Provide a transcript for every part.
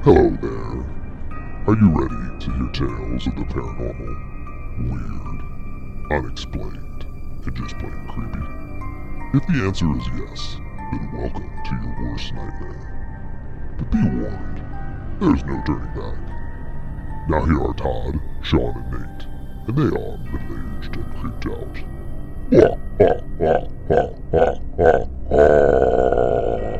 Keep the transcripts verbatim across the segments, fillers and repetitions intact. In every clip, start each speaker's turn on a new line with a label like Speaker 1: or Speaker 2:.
Speaker 1: Hello there. Are you ready to hear tales of the paranormal, weird, unexplained, and just plain creepy? If the answer is yes, then welcome to your worst nightmare. But be warned, there's no turning back. Now here are Todd, Sean, and Nate, and they are middle-aged and creeped out. Wah, wah, wah, wah, wah, wah, wah.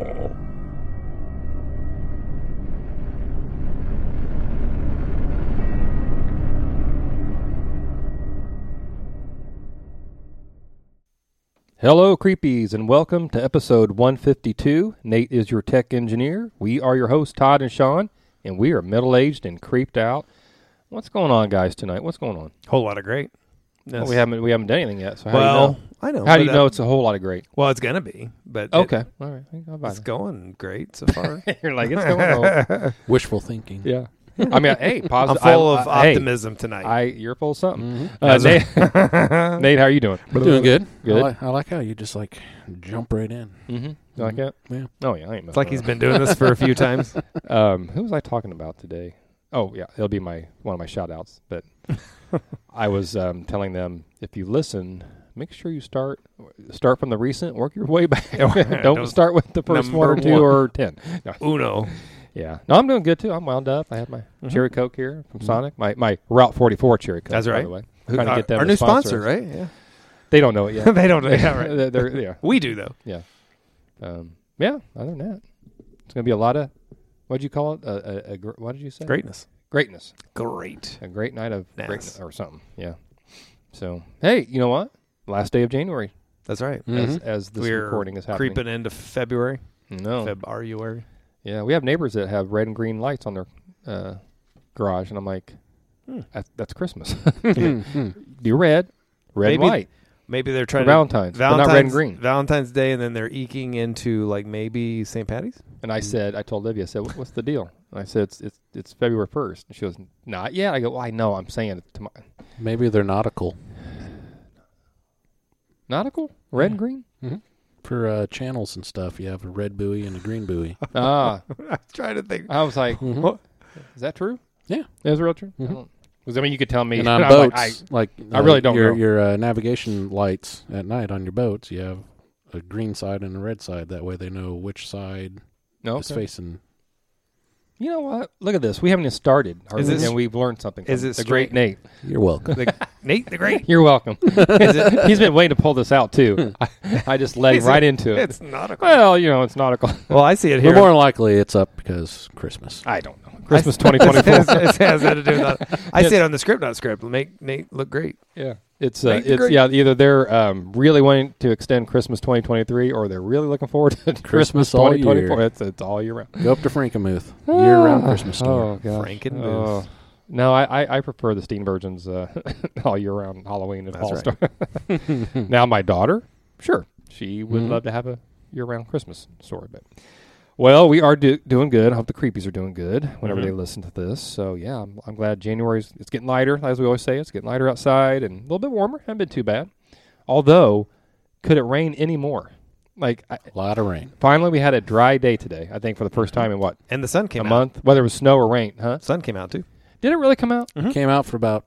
Speaker 2: Hello, creepies, and welcome to episode one fifty-two. Nate is your tech engineer. We are your hosts, Todd and Sean, and we are middle-aged and creeped out. What's going on, guys, tonight? What's going on?
Speaker 3: Whole lot of great.
Speaker 2: Well, we haven't we haven't done anything yet. So how
Speaker 3: well,
Speaker 2: do you know?
Speaker 3: I know.
Speaker 2: How do you
Speaker 3: but,
Speaker 2: know
Speaker 3: uh,
Speaker 2: it's a whole lot of great?
Speaker 3: Well, it's gonna be, but
Speaker 2: Okay,
Speaker 3: it,
Speaker 2: all right. How about
Speaker 3: it's
Speaker 2: it?
Speaker 3: going great so far.
Speaker 2: You're like it's going on.
Speaker 4: Wishful thinking.
Speaker 2: Yeah. I mean, hey,
Speaker 3: I'm
Speaker 2: positive.
Speaker 3: full
Speaker 2: I,
Speaker 3: of
Speaker 2: I,
Speaker 3: optimism tonight.
Speaker 2: Hey, I you're full of something.
Speaker 4: Mm-hmm.
Speaker 2: Uh, Nate, Nate, how are you doing?
Speaker 4: Doing good.
Speaker 2: Good.
Speaker 4: I like, I like how you just like jump right in.
Speaker 2: Mm-hmm. You like that?
Speaker 4: Yeah.
Speaker 2: Oh yeah, I ain't.
Speaker 3: It's like he's been doing this for a few times.
Speaker 2: Um, who was I talking about today? Oh, yeah, it'll be my one of my shout-outs. But I was um, telling them, if you listen, make sure you start start from the recent, work your way back. Don't,
Speaker 3: Don't-
Speaker 2: start with the first one or
Speaker 3: number
Speaker 2: two
Speaker 3: one.
Speaker 2: or ten. No.
Speaker 3: Uno.
Speaker 2: Yeah. No, I'm doing good, too. I'm wound up. I had my
Speaker 3: Mhm.
Speaker 2: Cherry Coke here from Sonic, my, my Route forty-four Cherry Coke,
Speaker 3: That's
Speaker 2: by
Speaker 3: right.
Speaker 2: the way.
Speaker 3: Who-
Speaker 2: Trying to
Speaker 3: our
Speaker 2: get them
Speaker 3: our
Speaker 2: to
Speaker 3: new
Speaker 2: sponsor
Speaker 3: sponsor,
Speaker 2: us.
Speaker 3: right? Yeah.
Speaker 2: They don't know it yet.
Speaker 3: They don't know. Yeah, right.
Speaker 2: they're, they're, yeah.
Speaker 3: We do though.
Speaker 2: Yeah. Um, yeah, other than that, it's going to be a lot of, what did you call it? A, a, a, gr- what did you say?
Speaker 3: Greatness.
Speaker 2: Greatness.
Speaker 3: Great.
Speaker 2: A great night of
Speaker 3: Nice.
Speaker 2: greatness or something. Yeah. So, hey, you know what? Last day of January
Speaker 3: That's right.
Speaker 2: as,
Speaker 4: Mhm.
Speaker 2: as this
Speaker 3: We're
Speaker 2: recording is happening.
Speaker 3: creeping into February.
Speaker 2: No.
Speaker 3: February.
Speaker 2: Yeah, we have neighbors that have red and green lights on their uh, garage, and I'm like,
Speaker 3: Hmm.
Speaker 2: that's, that's Christmas.
Speaker 4: Mhm.
Speaker 2: Do red, red and
Speaker 3: Maybe
Speaker 2: white.
Speaker 3: Maybe they're
Speaker 2: For
Speaker 3: trying
Speaker 2: Valentine's,
Speaker 3: to
Speaker 2: but not red and green.
Speaker 3: Valentine's Day, and then they're eking into like maybe Saint Patty's.
Speaker 2: And I said, I told Livia, I said, "What- what's the deal? And I said, it's it's it's February first. And she goes, not yet. I go, well, I know. I'm saying it tomorrow.
Speaker 4: Maybe they're nautical.
Speaker 2: Nautical? Red
Speaker 4: Yeah.
Speaker 2: and green?
Speaker 4: For uh, channels and stuff, you have a red buoy and a green buoy.
Speaker 2: Ah.
Speaker 3: I was trying to think.
Speaker 2: I was like,
Speaker 4: Mhm.
Speaker 2: what? Is that true?
Speaker 4: Yeah.
Speaker 2: Is it real true?
Speaker 4: Mhm.
Speaker 2: Because, I mean, you could tell me.
Speaker 4: And on
Speaker 2: I'm like,
Speaker 4: boats,
Speaker 2: I-
Speaker 4: like,
Speaker 2: I really don't
Speaker 4: your,
Speaker 2: know.
Speaker 4: Your uh, navigation lights at night on your boats, you have a green side and a red side. That way they know which side
Speaker 2: no,
Speaker 4: is
Speaker 2: okay.
Speaker 4: facing.
Speaker 2: You know what? Look at this. We haven't even started,
Speaker 3: Is this-
Speaker 2: and we've learned something.
Speaker 3: is
Speaker 2: from
Speaker 3: it
Speaker 2: the great
Speaker 3: straight-
Speaker 2: Nate?
Speaker 4: You're welcome.
Speaker 3: The, Nate the Great.
Speaker 2: You're welcome. He's been waiting to pull this out too. I, I just led him
Speaker 3: Is
Speaker 2: right
Speaker 3: it-
Speaker 2: into it.
Speaker 3: It's nautical.
Speaker 2: Well, you know, it's nautical.
Speaker 3: Well, I see it
Speaker 4: But
Speaker 3: here.
Speaker 4: more than likely, it's up because Christmas.
Speaker 2: I don't know. Christmas twenty twenty-four.
Speaker 3: it has that to do with that. I
Speaker 2: Yes.
Speaker 3: see it on the script, not script. Make Nate look great.
Speaker 2: Yeah, it's uh,
Speaker 3: Nate the
Speaker 2: it's
Speaker 3: Great.
Speaker 2: yeah. Either they're um, really wanting to extend Christmas twenty twenty-three, or they're really looking forward to Christmas
Speaker 4: Christmas all
Speaker 2: twenty twenty-four.
Speaker 4: year.
Speaker 2: It's it's all year round.
Speaker 4: Go up to Frankenmuth. Year-round Christmas store.
Speaker 2: Oh god,
Speaker 3: Frankenmuth.
Speaker 2: Oh. No, I, I, I prefer the Steenburgens uh, all year round Halloween and
Speaker 3: That's
Speaker 2: fall
Speaker 3: right.
Speaker 2: store. Now my daughter, sure, she would
Speaker 4: Mhm.
Speaker 2: love to have a year round Christmas store, but well, we are do- doing good. I hope the creepies are doing good whenever
Speaker 3: Mhm.
Speaker 2: they listen to this. So yeah, I'm, I'm glad January's it's getting lighter, as we always say. It's getting lighter outside and a little bit warmer. Hasn't been too bad. Although, could it rain any more? Like I,
Speaker 4: A lot of rain.
Speaker 2: finally, we had a dry day today. I think for the first time in what
Speaker 3: And the sun came
Speaker 2: a
Speaker 3: out.
Speaker 2: month, whether it was snow or rain, huh?
Speaker 3: Sun came out too.
Speaker 2: Did it really come out?
Speaker 3: Mhm.
Speaker 4: Came out for about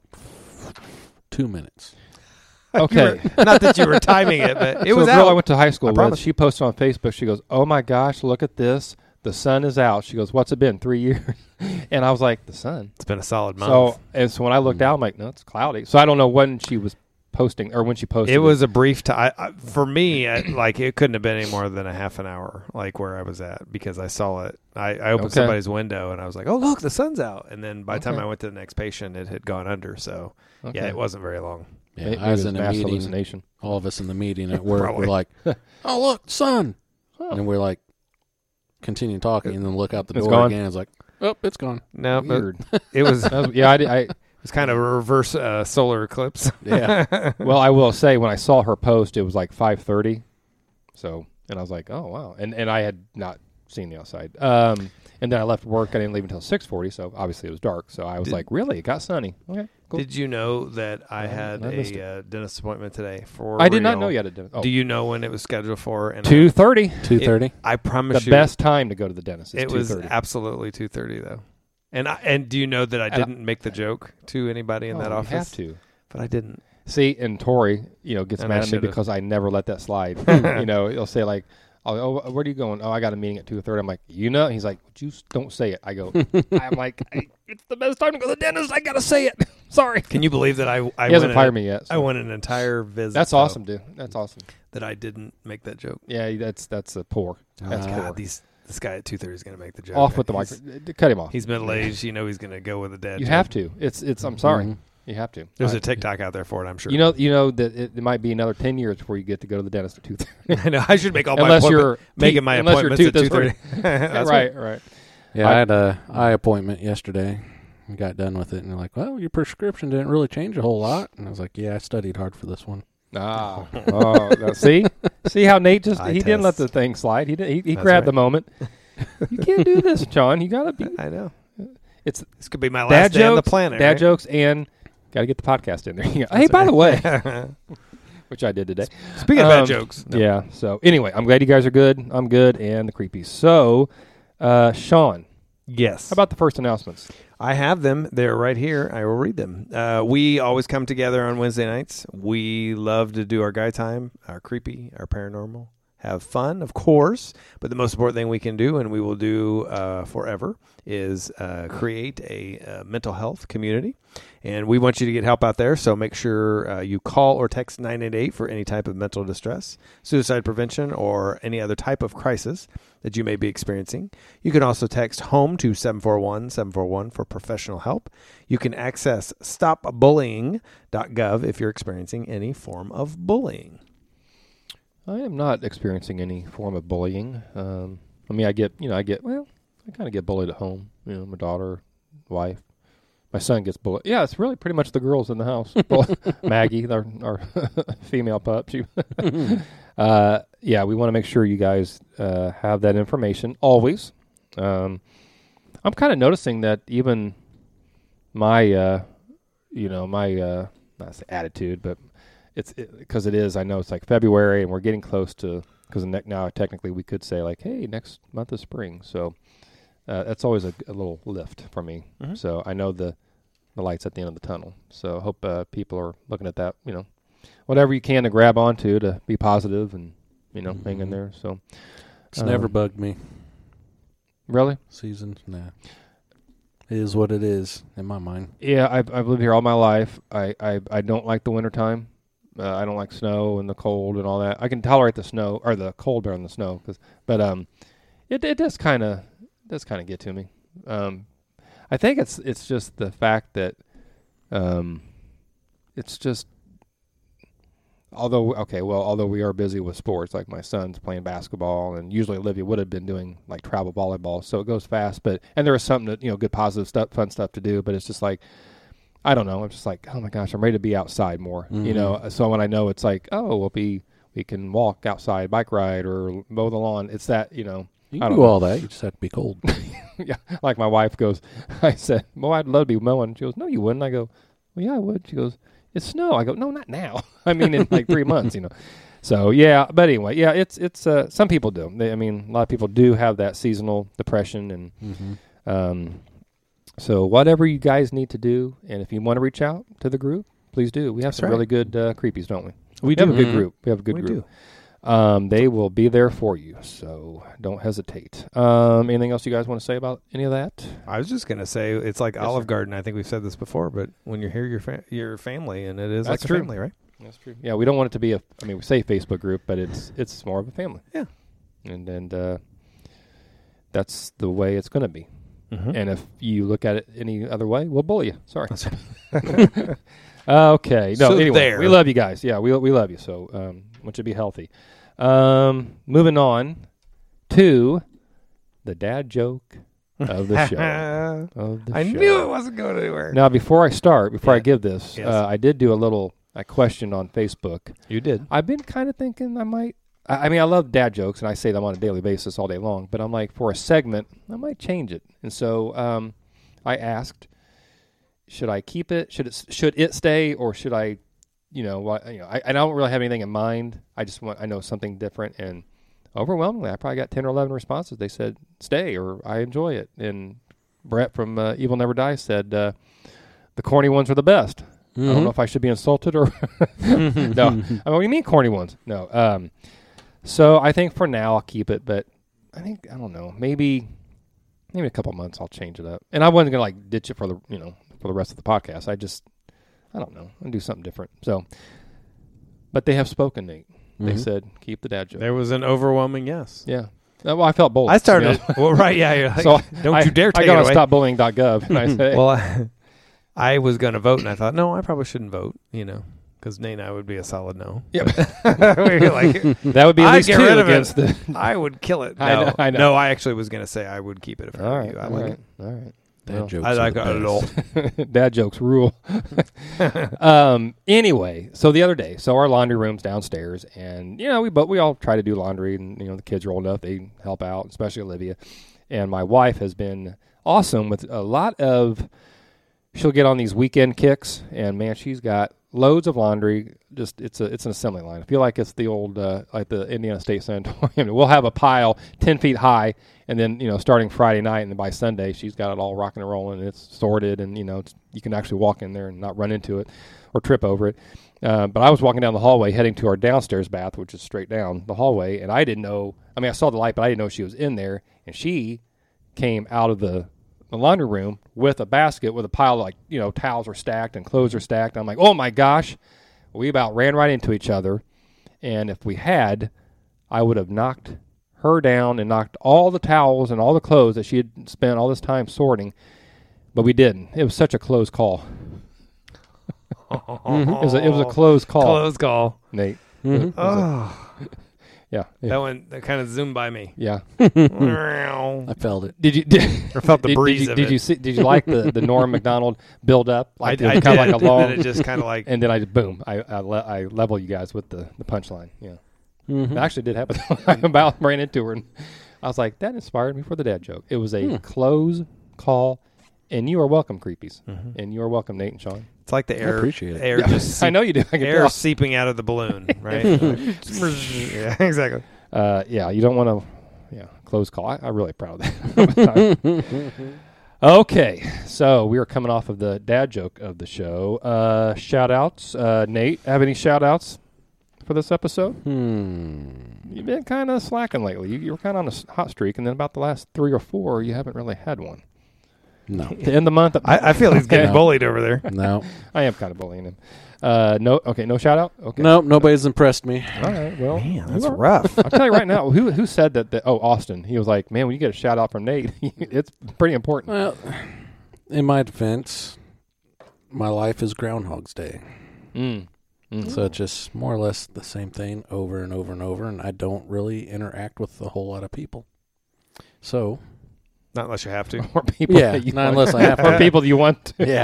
Speaker 4: two minutes.
Speaker 2: Okay.
Speaker 3: You were- not that you were timing it, but it
Speaker 2: so
Speaker 3: was
Speaker 2: a girl
Speaker 3: out.
Speaker 2: I went to high school
Speaker 3: I
Speaker 2: with,
Speaker 3: promise.
Speaker 2: she posted on Facebook. She goes, "Oh my gosh, look at this! The sun is out." She goes, "What's it been? Three years?" And I was like, "The sun."
Speaker 3: It's been a solid month.
Speaker 2: So, and so when I looked out, I'm like, "No, it's cloudy." So I don't know when she was posting or when she posted.
Speaker 3: it was a brief time. For me, I, like it couldn't have been any more than a half an hour, like where I was at, because I saw it. I, I opened
Speaker 2: Okay.
Speaker 3: somebody's window and I was like, "Oh, look, the sun's out!" And then by the time
Speaker 2: Okay.
Speaker 3: I went to the next patient, it had gone under. So
Speaker 2: Okay.
Speaker 3: yeah, it wasn't very long.
Speaker 4: Yeah,
Speaker 2: Maybe
Speaker 4: I
Speaker 2: it
Speaker 4: was
Speaker 2: was
Speaker 4: in a
Speaker 2: mass
Speaker 4: meeting.
Speaker 2: hallucination.
Speaker 4: All of us in the meeting at work
Speaker 3: Probably.
Speaker 4: were like, "Oh, look, sun!"
Speaker 2: Oh.
Speaker 4: And we're like, continue talking, and then look out the
Speaker 2: It's
Speaker 4: door
Speaker 2: gone?
Speaker 4: again. It's like, "Oh, it's gone."
Speaker 3: No, but
Speaker 2: Weird.
Speaker 3: it was it
Speaker 2: That was- yeah, I, did- I
Speaker 3: was kind of a reverse uh, solar eclipse.
Speaker 4: Yeah.
Speaker 2: well, I will say when I saw her post, it was like five thirty. So, and I was like, "Oh wow!" And and I had not seen the outside. Um, and then I left work. I didn't leave until six forty. So obviously it was dark. So I was
Speaker 3: Did-
Speaker 2: like, "Really? It got sunny." Okay. Cool.
Speaker 3: Did you know that I
Speaker 2: I-
Speaker 3: had
Speaker 2: I missed
Speaker 3: a uh, dentist appointment today? For
Speaker 2: I did not
Speaker 3: real?
Speaker 2: know you had a dentist. Oh.
Speaker 3: Do you know when it was scheduled for? And
Speaker 2: two thirty.
Speaker 4: Two thirty.
Speaker 3: I promise
Speaker 2: The
Speaker 3: you,
Speaker 2: best time to go to the dentist is
Speaker 3: it was
Speaker 2: two thirty.
Speaker 3: absolutely two thirty though. And I, and do you know that I
Speaker 2: And I-
Speaker 3: didn't make the joke to anybody in
Speaker 2: Oh,
Speaker 3: that
Speaker 2: you
Speaker 3: office?
Speaker 2: have to.
Speaker 3: But I didn't.
Speaker 2: See, and Tori, you know, gets
Speaker 3: And I
Speaker 2: mad at me
Speaker 3: should've.
Speaker 2: because I never let that slide. You know, he'll say like, "Oh, oh, where are you going? Oh, I got a meeting at two thirty." I'm like, "You know?" He's like, "You s- don't say it." I go, "I'm like, I, it's the best time to go to the dentist. I gotta say it. Sorry."
Speaker 3: Can you believe that I I
Speaker 2: he hasn't
Speaker 3: went
Speaker 2: fired
Speaker 3: an,
Speaker 2: me yet.
Speaker 3: I
Speaker 2: so.
Speaker 3: went an entire visit.
Speaker 2: That's
Speaker 3: though,
Speaker 2: awesome, dude. That's awesome.
Speaker 3: that I didn't make that joke.
Speaker 2: Yeah, that's that's a poor. That's
Speaker 4: Ah,
Speaker 2: poor.
Speaker 3: God, these this guy at two thirty is going to make the joke.
Speaker 2: Off with the
Speaker 3: He's-
Speaker 2: microphone. Cut him off.
Speaker 3: He's middle aged. You know he's going to go with a dad.
Speaker 2: You
Speaker 3: joke.
Speaker 2: have to. It's it's. I'm sorry.
Speaker 4: Mhm.
Speaker 2: You have to.
Speaker 3: There's
Speaker 2: I-
Speaker 3: a TikTok out there for it. I'm sure.
Speaker 2: You know, you know that it, it might be another ten years before you get to go to the dentist at two thirty.
Speaker 3: I know. I should make all my
Speaker 2: Unless
Speaker 3: appointment-
Speaker 2: you're
Speaker 3: making
Speaker 2: teeth-
Speaker 3: my
Speaker 2: unless your
Speaker 3: appointments at
Speaker 2: tooth
Speaker 3: two
Speaker 2: is
Speaker 3: thirty. That's
Speaker 2: right, right.
Speaker 4: Yeah,
Speaker 2: I-
Speaker 4: I, had a eye appointment yesterday. and Got done with it, and they're like, "Well, your prescription didn't really change a whole lot." And I was like, "Yeah, I studied hard for this one."
Speaker 2: Ah, oh, now see, see how Nate just
Speaker 3: Eye
Speaker 2: he didn't let
Speaker 3: tests.
Speaker 2: the thing slide. He did. He, he
Speaker 3: That's
Speaker 2: grabbed
Speaker 3: right.
Speaker 2: the moment. You can't do this, John. You gotta be.
Speaker 3: I know.
Speaker 2: It's
Speaker 3: This could be my
Speaker 2: dad
Speaker 3: last day on the
Speaker 2: jokes,
Speaker 3: planet.
Speaker 2: dad
Speaker 3: right?
Speaker 2: jokes, and gotta get the podcast in there. You go, hey, by the way, which I did today.
Speaker 3: Speaking of
Speaker 2: Um,
Speaker 3: bad jokes, no.
Speaker 2: Yeah. So anyway, I'm glad you guys are good. I'm good, and the creepy. So, uh, Sean,
Speaker 3: Yes.
Speaker 2: how about the first announcements?
Speaker 3: I have them. They're right here. I will read them. Uh, we always come together on Wednesday nights. We love to do our guy time, our creepy, our paranormal, have fun, of course. But the most important thing we can do, and we will do uh, forever, is uh, create a uh, mental health community. And we want you to get help out there. So make sure uh, you call or text nine eight eight for any type of mental distress, suicide prevention, or any other type of crisis that you may be experiencing. You can also text HOME to seven four one, seven four one for professional help. You can access stop bullying dot gov if you're experiencing any form of bullying.
Speaker 2: I am not experiencing any form of bullying. Um, I mean, I get, you know, I get, well, I kind of get bullied at home. You know, my daughter, wife, my son gets bullied. Yeah, it's really pretty much the girls in the house. Bull- Maggie, our, our female pup. She, uh, yeah, we want to make sure you guys uh, have that information always. Um, I'm kind of noticing that even my, uh, you know, my, uh, not say attitude, but it's because it, it is. I know it's like February, and we're getting close to because ne- now technically we could say like, hey, next month is spring. So uh, that's always a, a little lift for me.
Speaker 3: Mhm.
Speaker 2: So I know the the light's at the end of the tunnel. So I hope uh, people are looking at that. You know, whatever you can to grab onto to be positive and you know hang in
Speaker 4: Mhm.
Speaker 2: there. So
Speaker 4: It's
Speaker 2: Um,
Speaker 4: never bugged me.
Speaker 2: really,
Speaker 4: Season, nah. It is what it is in my mind.
Speaker 2: yeah, I've I've lived here all my life. I I, I don't like the wintertime. Uh, I don't like snow and the cold and all that. I can tolerate the snow or the cold better than the snow, cause, but um, it it does kind of does kind of get to me. Um, I think it's it's just the fact that um, it's just although okay, well, although we are busy with sports, like my son's playing basketball, and usually Olivia would have been doing like travel volleyball, so it goes fast. But and there is something that you know, good positive stuff, fun stuff to do. But it's just like. I don't know. I'm just like, oh my gosh, I'm ready to be outside more.
Speaker 4: Mhm.
Speaker 2: You know, so when I know it's like, oh, we'll be, we can walk outside, bike ride, or mow the lawn. It's that, you know,
Speaker 4: You
Speaker 2: I
Speaker 4: can
Speaker 2: don't
Speaker 4: do
Speaker 2: know.
Speaker 4: all that. You just have to be cold.
Speaker 2: yeah. Like my wife goes, I said, well, I'd love to be mowing. She goes, no, you wouldn't. I go, well, yeah, I would. She goes, it's snow. I go, no, not now. I mean, in like three months, you know. So yeah, but anyway, yeah, it's it's. Uh, some people do. They, I mean, a lot of people do have that seasonal depression and.
Speaker 4: Mm-hmm.
Speaker 2: Um, So whatever you guys need to do, and if you want to reach out to the group, please do. We have
Speaker 3: That's
Speaker 2: some
Speaker 3: right.
Speaker 2: really good uh, creepies, don't we?
Speaker 3: We
Speaker 2: have
Speaker 3: do.
Speaker 2: a good
Speaker 4: Mhm.
Speaker 2: group. We have a good
Speaker 3: We
Speaker 2: group. Um, they will be there for you, so don't hesitate. Um, anything else you guys want to say about any of that?
Speaker 3: I was just gonna say it's like
Speaker 2: Yes,
Speaker 3: Olive
Speaker 2: sir.
Speaker 3: Garden. I think we've said this before, but when you're here, your fa- your family, and it is
Speaker 2: That's
Speaker 3: like
Speaker 2: true.
Speaker 3: a family, right?
Speaker 2: That's true. Yeah, we don't want it to be a. I mean, we say Facebook group, but it's it's more of a family.
Speaker 3: Yeah.
Speaker 2: And and uh, that's the way it's going to be.
Speaker 3: Mm-hmm.
Speaker 2: And if you look at it any other way, we'll bully you. Sorry. Okay. No,
Speaker 3: So
Speaker 2: anyway,
Speaker 3: there.
Speaker 2: we love you guys. Yeah, we we love you. So um, want you to be healthy. Um, moving on to the dad joke of the show. Of the
Speaker 3: I
Speaker 2: show.
Speaker 3: knew it wasn't going anywhere.
Speaker 2: Now, before I start, before I
Speaker 3: Yeah.
Speaker 2: give this,
Speaker 3: Yes.
Speaker 2: uh, I did do a little a question on Facebook.
Speaker 3: You did.
Speaker 2: I've been kind of thinking I might. I I mean, I love dad jokes, and I say them on a daily basis all day long. But I'm like, for a segment, I might change it. And so um, I asked, should I keep it? Should it should it stay, or should I, you know, what, you know, I, I don't really have anything in mind. I just want I know something different, and overwhelmingly, I probably got ten or eleven responses. They said stay or I enjoy it. And Brett from uh, Evil Never Dies said uh, the corny ones are the best.
Speaker 4: Mm-hmm.
Speaker 2: I don't know if I should be insulted or no. I mean, what do you mean corny ones? No. Um, so I think for now I'll keep it, but I think I don't know. Maybe maybe a couple months I'll change it up. And I wasn't gonna like ditch it for the you know for the rest of the podcast. I just I don't know. I'll do something different. So, but they have spoken, Nate. They
Speaker 4: Mhm.
Speaker 2: said keep the dad joke.
Speaker 3: There was an overwhelming yes.
Speaker 2: Yeah. Uh, Well, I felt bold.
Speaker 3: I started.
Speaker 2: you know?
Speaker 3: Well, right? Yeah. You're like,
Speaker 2: So
Speaker 3: don't
Speaker 2: I,
Speaker 3: you dare take
Speaker 2: I got
Speaker 3: it
Speaker 2: on
Speaker 3: away.
Speaker 2: stop bullying dot gov and I said,
Speaker 3: Well, I, I was going to vote, and I thought, no, I probably shouldn't vote. You know, because Nate and I would be a solid no.
Speaker 2: Yep.
Speaker 3: We were like,
Speaker 2: that would be at
Speaker 3: I'd
Speaker 2: least
Speaker 3: get
Speaker 2: two
Speaker 3: rid of it.
Speaker 2: against the.
Speaker 3: I would kill it. No,
Speaker 2: I know, I know.
Speaker 3: no. I actually was going to say I would keep it if I
Speaker 2: All
Speaker 3: were
Speaker 2: right,
Speaker 3: you. I
Speaker 2: all
Speaker 3: like
Speaker 2: right,
Speaker 3: it.
Speaker 2: all right.
Speaker 4: Dad
Speaker 2: Well,
Speaker 4: jokes
Speaker 3: I
Speaker 4: are
Speaker 3: like
Speaker 4: the
Speaker 3: it a
Speaker 4: best.
Speaker 3: lot.
Speaker 2: Dad jokes rule. um. Anyway, so the other day, so our laundry room's downstairs, and you know we but we all try to do laundry, and you know the kids are old enough they help out, especially Olivia, and my wife has been awesome with a lot of. She'll get on these weekend kicks, and man, she's got loads of laundry. Just it's a it's an assembly line. I feel like it's the old uh, like the Indiana State Sanatorium. We'll have a pile ten feet high, and then you know starting Friday night, and then by Sunday she's got it all rocking and rolling, and it's sorted, and you know it's, you can actually walk in there and not run into it or trip over it. Uh, but I was walking down the hallway heading to our downstairs bath, which is straight down the hallway, and I didn't know. I mean, I saw the light, but I didn't know she was in there, and she came out of the the laundry room with a basket with a pile of like, you know, towels are stacked and clothes are stacked. I'm like, oh my gosh, we about ran right into each other. And if we had, I would have knocked her down and knocked all the towels and all the clothes that she had spent all this time sorting. But we didn't. It was such a close call. It was a, it was a close call,
Speaker 3: Close call.
Speaker 2: Nate.
Speaker 4: Mhm.
Speaker 2: It was a-
Speaker 3: Oh,
Speaker 2: yeah.
Speaker 3: that one that kind of zoomed by me.
Speaker 2: Yeah.
Speaker 3: I
Speaker 4: I felt it.
Speaker 2: Did you did,
Speaker 3: felt the
Speaker 2: did,
Speaker 3: breeze
Speaker 2: did you,
Speaker 3: of
Speaker 2: did
Speaker 3: it.
Speaker 2: you see, did you like the, the Norm Macdonald build up?
Speaker 3: I,
Speaker 2: Like
Speaker 3: I
Speaker 2: it was kind of
Speaker 3: did.
Speaker 2: like a long,
Speaker 3: And it just kind of like
Speaker 2: and then I just boom, I I, le- I level you guys with the, the punchline. Yeah,
Speaker 4: Mhm.
Speaker 2: it actually did happen. I about ran into her, and I was like, that inspired me for the dad joke. It was a
Speaker 4: Hmm.
Speaker 2: close call, and you are welcome, creepies,
Speaker 3: Mhm.
Speaker 2: and you are welcome, Nate and Sean.
Speaker 3: it's like the
Speaker 4: I
Speaker 3: air.
Speaker 4: appreciate it.
Speaker 3: Air
Speaker 2: Yeah,
Speaker 3: just
Speaker 2: I know you do. I can
Speaker 3: air
Speaker 2: tell.
Speaker 3: seeping out of the balloon, right? Yeah, exactly.
Speaker 2: Uh, yeah, you don't want to. Yeah, close call. I, I'm really proud of that. Okay, so we are coming off of the dad joke of the show. Uh, shout outs. Uh, Nate, have any shout outs for this episode?
Speaker 4: Hmm.
Speaker 2: You've been kind of slacking lately. You, you were kind of on a s- hot streak, and then about the last three or four, you haven't really had one.
Speaker 4: No.
Speaker 2: To end the month,
Speaker 3: I, I feel he's getting
Speaker 2: Okay.
Speaker 3: bullied over there.
Speaker 4: No.
Speaker 2: I am kind of bullying him. Uh, no, okay, no shout out. Okay,
Speaker 4: Nope. Nobody's impressed me.
Speaker 2: All right, well,
Speaker 3: Man,
Speaker 2: you
Speaker 3: that's
Speaker 2: are-
Speaker 3: rough.
Speaker 2: I'll tell you right now. Who who said that? that oh, Austin. He was like, man, when you get a shout out from Nate, it's pretty important.
Speaker 4: Well, in my defense, my life is Groundhog's Day.
Speaker 2: Mm. Mm.
Speaker 4: So it's just more or less the same thing over and over and over, and I don't really interact with a whole lot of people. So,
Speaker 3: Not unless you have to.
Speaker 2: or people
Speaker 4: yeah,
Speaker 2: that you
Speaker 4: not
Speaker 2: want-
Speaker 4: unless I have
Speaker 2: or
Speaker 4: to.
Speaker 2: people that you want to.
Speaker 4: Yeah.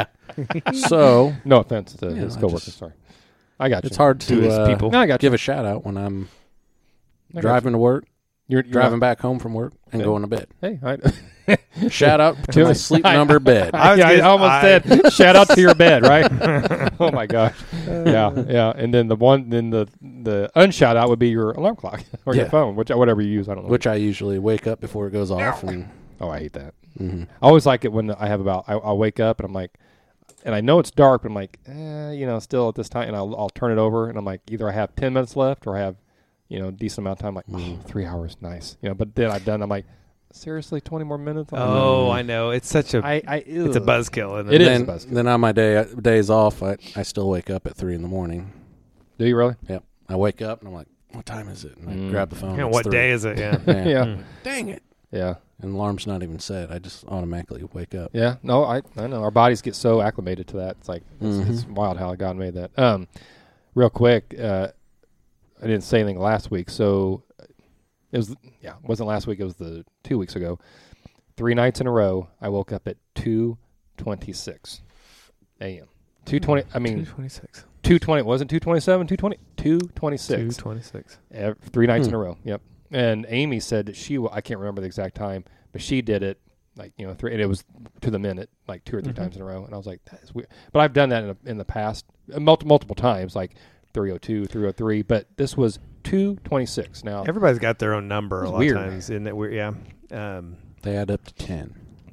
Speaker 4: So,
Speaker 2: No offense to
Speaker 4: Yeah,
Speaker 2: his
Speaker 4: I
Speaker 2: coworkers.
Speaker 4: just-
Speaker 2: Sorry, I got you.
Speaker 4: it's hard
Speaker 3: To
Speaker 4: to
Speaker 3: his
Speaker 4: uh,
Speaker 3: people.
Speaker 2: No, I got you.
Speaker 4: give a shout out when I'm
Speaker 2: I got
Speaker 4: driving to work,
Speaker 2: you. You're, you're
Speaker 4: driving
Speaker 2: not-
Speaker 4: back home from work, and
Speaker 2: Okay.
Speaker 4: going to bed.
Speaker 2: Hey, I,
Speaker 4: Shout out to
Speaker 2: To
Speaker 4: my
Speaker 2: my-
Speaker 4: sleep
Speaker 2: I-
Speaker 4: number bed.
Speaker 3: I was
Speaker 2: yeah, I
Speaker 3: gonna-
Speaker 2: almost
Speaker 3: I-
Speaker 2: said shout out to your bed, right? Oh my gosh. Yeah, yeah. And then the one, then the the unshout out would be your alarm clock or your
Speaker 4: Yeah.
Speaker 2: phone, which whatever you use. I don't know.
Speaker 4: Which I usually wake up before it goes off. And
Speaker 2: oh, I hate that.
Speaker 4: mhm.
Speaker 2: I always like it when I have about I, I'll wake up and I'm like, and I know it's dark, but I'm like, eh, you know, still at this time, and I'll I'll turn it over, and I'm like, either I have ten minutes left or I have, you know, a decent amount of time. Like, oh,
Speaker 4: Mm.
Speaker 2: three hours, nice. You know, but then I've done. I'm like, seriously, twenty more minutes. I'm like,
Speaker 3: Oh, I know. It's such a.
Speaker 2: I, I
Speaker 3: it's a
Speaker 2: ugh.
Speaker 3: buzzkill. Isn't
Speaker 2: It
Speaker 3: it?
Speaker 2: is
Speaker 4: then,
Speaker 2: a buzzkill.
Speaker 4: then on my day days off, I, I still wake up at three in the morning.
Speaker 2: Do you really?
Speaker 4: Yep. I wake up and I'm like, what time is it? And I
Speaker 2: Mm.
Speaker 4: grab the phone.
Speaker 3: Yeah,
Speaker 4: it's
Speaker 3: what
Speaker 4: three.
Speaker 3: day is it? Yeah.
Speaker 4: Yeah.
Speaker 2: Yeah.
Speaker 3: Mm.
Speaker 4: Dang it.
Speaker 2: Yeah.
Speaker 4: And the alarm's not even set. I just automatically wake up.
Speaker 2: Yeah, no, I I know our bodies get so acclimated to that. It's like it's,
Speaker 4: Mhm.
Speaker 2: it's wild how God made that. Um, real quick, uh, I didn't say anything last week, so it was yeah, it wasn't last week. It was the two weeks ago. Three nights in a row, I woke up at two twenty six a.m. Two twenty. I mean,
Speaker 3: two twenty-six.
Speaker 2: two twenty. Wasn't two twenty seven. Two twenty. Two twenty
Speaker 3: two
Speaker 2: six.
Speaker 3: twenty-six.
Speaker 2: Three nights
Speaker 4: Hmm.
Speaker 2: in a row. Yep. And Amy said that she, w- I can't remember the exact time, but she did it, like you know, three, and it was to the minute, like two or three
Speaker 3: Mm-hmm.
Speaker 2: times in a row, and I was like, that is weird. But I've done that in, a, in the past, uh, multiple multiple times, like three oh two, three oh three, but this was two twenty-six. Now
Speaker 3: Everybody's got their own number a
Speaker 2: It's
Speaker 3: lot
Speaker 2: weird.
Speaker 3: of times, isn't it? Weird, yeah. Um,
Speaker 4: They add up to ten.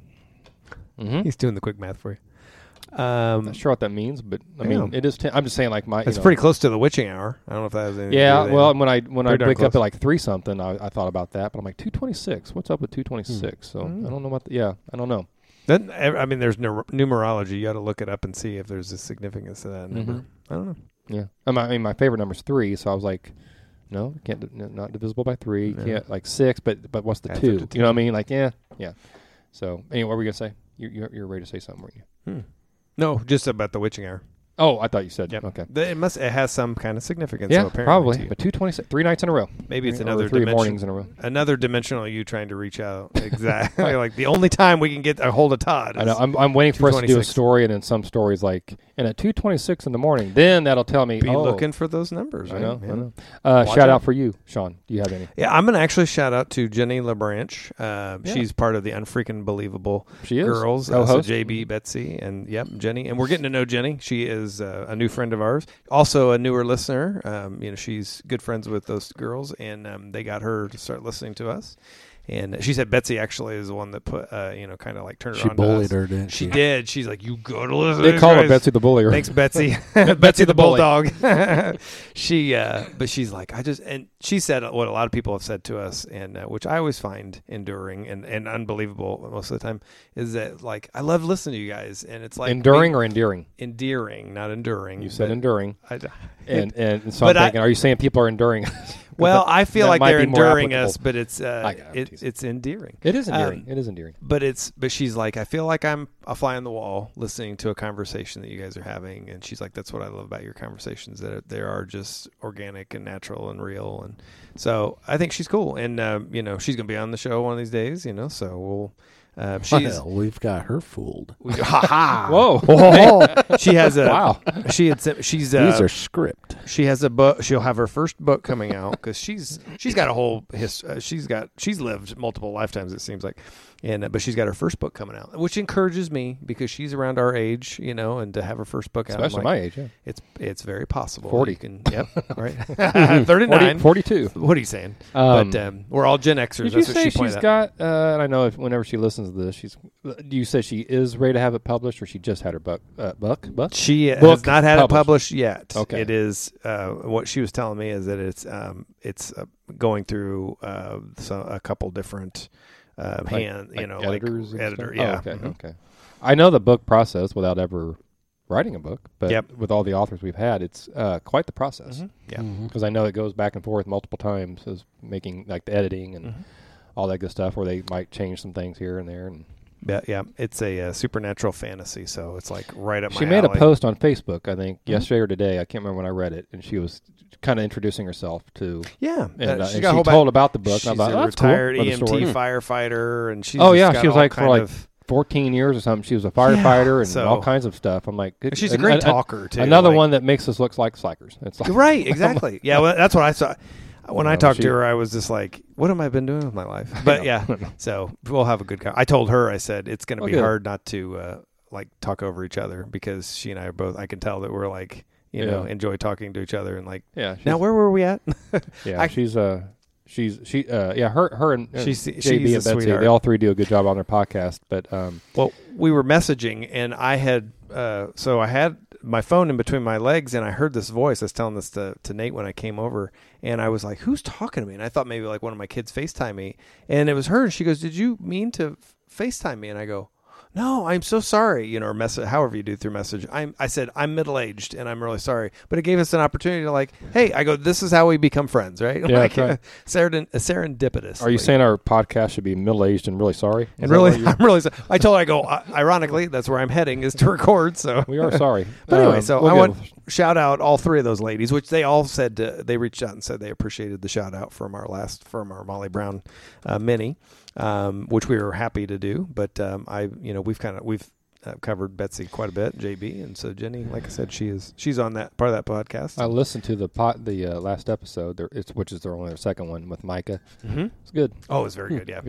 Speaker 2: mm-hmm.
Speaker 3: he's doing the quick math for you.
Speaker 2: I'm
Speaker 3: Um,
Speaker 2: not sure what that means, but I
Speaker 3: Yeah.
Speaker 2: mean, it is. Ten, I'm just saying, like my, you
Speaker 3: it's
Speaker 2: know,
Speaker 3: pretty close to the witching hour. I don't know if that has anything
Speaker 2: Yeah,
Speaker 3: to do with
Speaker 2: well,
Speaker 3: anything.
Speaker 2: when I when I
Speaker 3: Pretty darn
Speaker 2: wake up
Speaker 3: close.
Speaker 2: at like three something, I, I thought about that, but I'm like two twenty six. What's up with two twenty six? So
Speaker 3: Mm.
Speaker 2: I don't know what. The, yeah, I don't know.
Speaker 3: Then, I mean, there's nu- numerology. You got to look it up and see if there's a significance to that number.
Speaker 2: Mhm.
Speaker 3: I don't know.
Speaker 2: Yeah, I mean, I mean, my favorite number is three, so I was like, no, you can't, d- n- not divisible by three. You
Speaker 3: No.
Speaker 2: can't like six, but but what's the
Speaker 3: Adds up
Speaker 2: two?
Speaker 3: to two.
Speaker 2: You know what I mean? Like, yeah, yeah. So anyway, what were we gonna say? You you're, you're ready to say something, weren't you?
Speaker 3: Hmm. No, just about the witching hour.
Speaker 2: Oh, I thought you said.
Speaker 3: Yep.
Speaker 2: Okay.
Speaker 3: The- It must. It has some kind of significance.
Speaker 2: Yeah,
Speaker 3: so apparently to
Speaker 2: probably.
Speaker 3: you.
Speaker 2: But two twenty six, three nights in a row.
Speaker 3: Maybe it's
Speaker 2: Or
Speaker 3: another
Speaker 2: three
Speaker 3: dimension.
Speaker 2: mornings in a row.
Speaker 3: Another dimensional you trying to reach out. Exactly. Like the only time we can get a hold of Todd. Is
Speaker 2: I know. I'm I'm waiting for us to do a
Speaker 3: two twenty-six.
Speaker 2: story, and then some stories like, and at two twenty six in the morning, then that'll tell me.
Speaker 3: be
Speaker 2: oh,
Speaker 3: looking for those numbers.
Speaker 2: I
Speaker 3: Right?
Speaker 2: know.
Speaker 3: Yeah.
Speaker 2: I know. Uh,
Speaker 3: Watch
Speaker 2: shout
Speaker 3: out.
Speaker 2: out for you, Sean. Do you have any?
Speaker 3: Yeah, I'm gonna actually shout out to Jenny LaBranche. Uh,
Speaker 2: Yeah.
Speaker 3: She's part of the Unfreaking Believable
Speaker 2: She is
Speaker 3: Girls. Uh, so
Speaker 2: co-host.
Speaker 3: J B, Betsy, and yep, Jenny, and we're getting to know Jenny. She is uh, a new friend of ours, also a newer listener. Um, you know, she's good friends with those girls, and um, they got her to start listening to us. And she said Betsy actually is the one that put, uh, you know, kind of like turned
Speaker 4: She
Speaker 3: her on. to
Speaker 4: bullied
Speaker 3: us.
Speaker 4: her, didn't
Speaker 3: She
Speaker 4: she?
Speaker 3: did. She's like, you go to listen. to
Speaker 2: They
Speaker 3: these
Speaker 2: call her
Speaker 3: guys."
Speaker 2: Betsy the Bullier.
Speaker 3: Thanks, Betsy.
Speaker 2: Betsy
Speaker 3: Betsy the
Speaker 2: the bully.
Speaker 3: bulldog. she, uh, but she's like, I just, and she said what a lot of people have said to us, and uh, which I always find enduring and, and unbelievable most of the time, is that like I love listening to you guys, and it's like
Speaker 2: Enduring or endearing?
Speaker 3: endearing, not enduring.
Speaker 2: You said
Speaker 3: but
Speaker 2: enduring,
Speaker 3: I,
Speaker 2: and and so
Speaker 3: But
Speaker 2: I'm
Speaker 3: I-
Speaker 2: thinking, are you saying people are enduring?
Speaker 3: well, I feel
Speaker 2: that
Speaker 3: like
Speaker 2: might
Speaker 3: they're
Speaker 2: be more
Speaker 3: enduring
Speaker 2: applicable.
Speaker 3: us, but it's uh,
Speaker 2: I got it.
Speaker 3: it, it's endearing.
Speaker 2: It is endearing.
Speaker 3: Um,
Speaker 2: it is endearing.
Speaker 3: But it's but she's like, I feel like I'm a fly on the wall listening to a conversation that you guys are having, and she's like, that's what I love about your conversations, that they are just organic and natural and real, and so I think she's cool, and um, you know, she's gonna be on the show one of these days, you know, so we'll. Uh, she's
Speaker 4: Well, we've got her fooled.
Speaker 3: we, ha ha.
Speaker 2: Whoa!
Speaker 3: Oh, she has a
Speaker 2: Wow.
Speaker 3: She had sent, she's uh,
Speaker 4: These are script.
Speaker 3: she has a book. She'll have her first book coming out because she's she's got a whole his. Uh, she's got she's lived multiple lifetimes, it seems like, and uh, but she's got her first book coming out, which encourages me because she's around our age, you know, and to have her first book out, I'm
Speaker 2: Especially
Speaker 3: like,
Speaker 2: my age. Yeah.
Speaker 3: it's it's very possible.
Speaker 2: forty.
Speaker 3: You can, yep, right, thirty nine.
Speaker 2: forty, forty-two.
Speaker 3: What are you saying?
Speaker 2: Um,
Speaker 3: but um, we're all Gen Xers.
Speaker 2: Did you
Speaker 3: That's what
Speaker 2: say
Speaker 3: she pointed
Speaker 2: she's
Speaker 3: out.
Speaker 2: got? Uh, and I know if, whenever she listens to this, she's. Do you say she is ready to have it published, or she just had her book? Uh, book? Book?
Speaker 3: She
Speaker 2: Book
Speaker 3: has not had
Speaker 2: published.
Speaker 3: it published yet.
Speaker 2: Okay.
Speaker 3: It is uh, what she was telling me is that it's um, it's uh, going through uh, so a couple different uh,
Speaker 2: Like-
Speaker 3: hand, you
Speaker 2: like
Speaker 3: know,
Speaker 2: editors,
Speaker 3: like
Speaker 2: and
Speaker 3: editor.
Speaker 2: stuff?
Speaker 3: Yeah.
Speaker 2: Oh, okay.
Speaker 3: Mhm.
Speaker 2: Okay. I know the book process without ever writing a book, but
Speaker 3: Yep.
Speaker 2: with all the authors we've had, it's uh, quite the process.
Speaker 3: Mhm. Yeah.
Speaker 4: Mhm.
Speaker 2: Because I know it goes back and forth multiple times as making like the editing and
Speaker 3: Mhm.
Speaker 2: all that good stuff, where they might change some things here and there. And
Speaker 3: Yeah, yeah, it's a uh, supernatural fantasy, so it's like right up my
Speaker 2: she made
Speaker 3: alley.
Speaker 2: a post on Facebook, I think,
Speaker 3: Mhm.
Speaker 2: yesterday or today. I can't remember when I read it, and she was kind of introducing herself to,
Speaker 3: Yeah,
Speaker 2: and,
Speaker 3: uh,
Speaker 2: uh,
Speaker 3: she's
Speaker 2: and
Speaker 3: got a
Speaker 2: she
Speaker 3: whole
Speaker 2: told
Speaker 3: back-
Speaker 2: about the book.
Speaker 3: She's
Speaker 2: and I thought,
Speaker 3: a
Speaker 2: oh, that's cool.
Speaker 3: retired
Speaker 2: Read
Speaker 3: E
Speaker 2: the
Speaker 3: M
Speaker 2: story.
Speaker 3: T firefighter, and she's
Speaker 2: Oh,
Speaker 3: just
Speaker 2: yeah,
Speaker 3: got
Speaker 2: she was
Speaker 3: all
Speaker 2: like for
Speaker 3: kind
Speaker 2: like
Speaker 3: of-
Speaker 2: fourteen years or something. She was a firefighter and
Speaker 3: so-
Speaker 2: all kinds of stuff. I'm like, good.
Speaker 3: she's a
Speaker 2: and-
Speaker 3: great
Speaker 2: and-
Speaker 3: talker too.
Speaker 2: Another
Speaker 3: like-
Speaker 2: one that makes us look like slackers. It's like,
Speaker 3: right? Exactly. Yeah, well, that's what I saw. When I
Speaker 2: No,
Speaker 3: talked
Speaker 2: she-
Speaker 3: to her, I was just like, "What have I been doing with my life?" But yeah, so we'll have a good. Con- I told her, I said it's going to
Speaker 2: Oh,
Speaker 3: be
Speaker 2: good.
Speaker 3: hard not to uh, like talk over each other because she and I are both. I can tell that we're like, you know,
Speaker 2: Yeah.
Speaker 3: enjoy talking to each other and like.
Speaker 2: yeah. She's,
Speaker 3: Now, where were we at?
Speaker 2: yeah,
Speaker 3: I-
Speaker 2: she's uh, she's she uh, yeah, her her and uh,
Speaker 3: She's-
Speaker 2: J B
Speaker 3: she's a
Speaker 2: and Betsy,
Speaker 3: sweetheart.
Speaker 2: they all three do a good job on their podcast. But um,
Speaker 3: Well, we were messaging, and I had uh, so I had my phone in between my legs, and I heard this voice. I was telling this to, to Nate when I came over, and I was like, "Who's talking to me?" And I thought maybe like one of my kids FaceTime me, and it was her. And she goes, "Did you mean to FaceTime me?" And I go, "No, I'm so sorry." You know, or message, however you do through message. I'm, I said, "I'm middle aged, and I'm really sorry." But it gave us an opportunity to like, "Hey," I go, "This is how we become friends, right?"
Speaker 2: Yeah,
Speaker 3: like,
Speaker 2: that's right.
Speaker 3: serendip- serendipitous.
Speaker 2: are you
Speaker 3: Like,
Speaker 2: saying our podcast should be middle aged and really sorry? Is
Speaker 3: And
Speaker 2: that
Speaker 3: really,
Speaker 2: what you-
Speaker 3: I'm really. so- I told her, I go. Uh, ironically, that's where I'm heading is to record. So
Speaker 2: we are sorry.
Speaker 3: But anyway,
Speaker 2: Um,
Speaker 3: so
Speaker 2: we'll
Speaker 3: I
Speaker 2: get-
Speaker 3: want shout out all three of those ladies, which they all said uh, they reached out and said they appreciated the shout out from our last from our Molly Brown uh, mini, um, which we were happy to do. But um, I, you know, we've kind of we've uh, covered Betsy quite a bit, J B, and so Jenny, like I said, she is she's on that part of that podcast.
Speaker 2: I listened to the pot the uh, last episode, there, it's which is their only their second one with Micah.
Speaker 3: mm-hmm.
Speaker 2: It's good,
Speaker 3: Oh, it's very good. Yeah,
Speaker 2: good.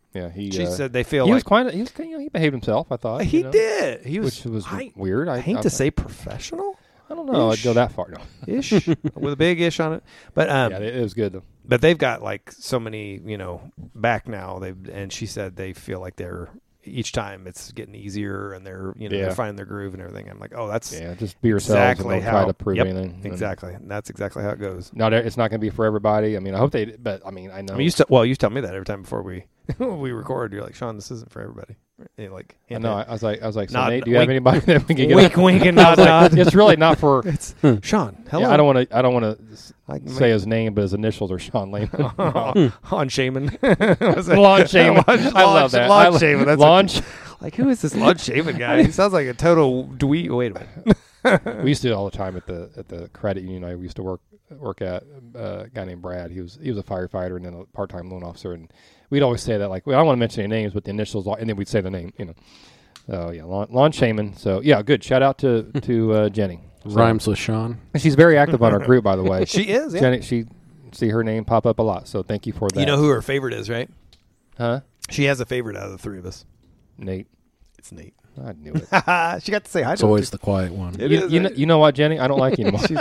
Speaker 2: Yeah, he.
Speaker 3: She
Speaker 2: uh,
Speaker 3: said they feel
Speaker 2: he
Speaker 3: like
Speaker 2: was quite. He was. You know, he behaved himself. I thought
Speaker 3: he
Speaker 2: you know,
Speaker 3: did. He was,
Speaker 2: which was
Speaker 3: I,
Speaker 2: weird. I,
Speaker 3: I hate
Speaker 2: I,
Speaker 3: to say professional
Speaker 2: I don't know.
Speaker 3: ish.
Speaker 2: I'd go that far. No.
Speaker 3: ish with a big ish on it, but um,
Speaker 2: yeah, it, it was good though.
Speaker 3: but they've got like so many, you know, back now. They and she said they feel like they're each time it's getting easier and they're you know
Speaker 2: Yeah.
Speaker 3: they're finding their groove and everything. I'm like, oh, that's
Speaker 2: Yeah, just be yourselves
Speaker 3: exactly
Speaker 2: and don't
Speaker 3: how
Speaker 2: try to prove
Speaker 3: yep,
Speaker 2: anything. And
Speaker 3: exactly. And that's exactly how it goes.
Speaker 2: Not. It's not going to be for everybody. I mean, I hope they. But I mean, I know.
Speaker 3: I mean, you st- well, you tell me that every time before we we record. You're like, Sean, this isn't for everybody. You're like,
Speaker 2: I know. I, I was like, I was like, so
Speaker 3: Nod-
Speaker 2: Nate, do you
Speaker 3: wink-
Speaker 2: have anybody that we can get?
Speaker 3: wink, wink, and
Speaker 2: I was
Speaker 3: nod,
Speaker 2: like,
Speaker 3: nod.
Speaker 2: it's really not for.
Speaker 3: It's Sean. Hello.
Speaker 2: Yeah, I don't want to. I don't want to
Speaker 3: I
Speaker 2: say his name, but his initials are Sean Lehman.
Speaker 3: on Shaman.
Speaker 2: Lawn Shaman. I love that. I
Speaker 3: Lawn
Speaker 2: lo-
Speaker 3: Shaman. That's
Speaker 2: Lawn.
Speaker 3: a- like, who is this Lawn Shaman guy? He sounds like a total dweeb. Wait a minute.
Speaker 2: We used to do it all the time at the at the credit union I used to work work at. Uh, a guy named Brad. He was he was a firefighter and then a part time loan officer, and we'd always say that like, well, I don't want to mention any names, but the initials, and then we'd say the name. You know. So yeah, Lawn, Lawn Shaman. So yeah, good. Shout out to to uh, Jenny. So,
Speaker 4: Rhymes with Sean.
Speaker 2: she's very active on our group, by the way.
Speaker 3: She is. Yeah.
Speaker 2: Jenny, she see her name pop up a lot. So thank you for that.
Speaker 3: You know who her favorite is, right?
Speaker 2: Huh?
Speaker 3: She has a favorite out of the three of us.
Speaker 2: Nate.
Speaker 3: It's Nate.
Speaker 2: I knew it.
Speaker 3: She got to say hi
Speaker 4: It's
Speaker 3: to him,
Speaker 4: always
Speaker 3: too.
Speaker 4: the quiet one.
Speaker 3: It
Speaker 2: you,
Speaker 3: is,
Speaker 2: you,
Speaker 3: uh,
Speaker 2: know, you know what, Jenny? I don't like you anymore.
Speaker 3: She's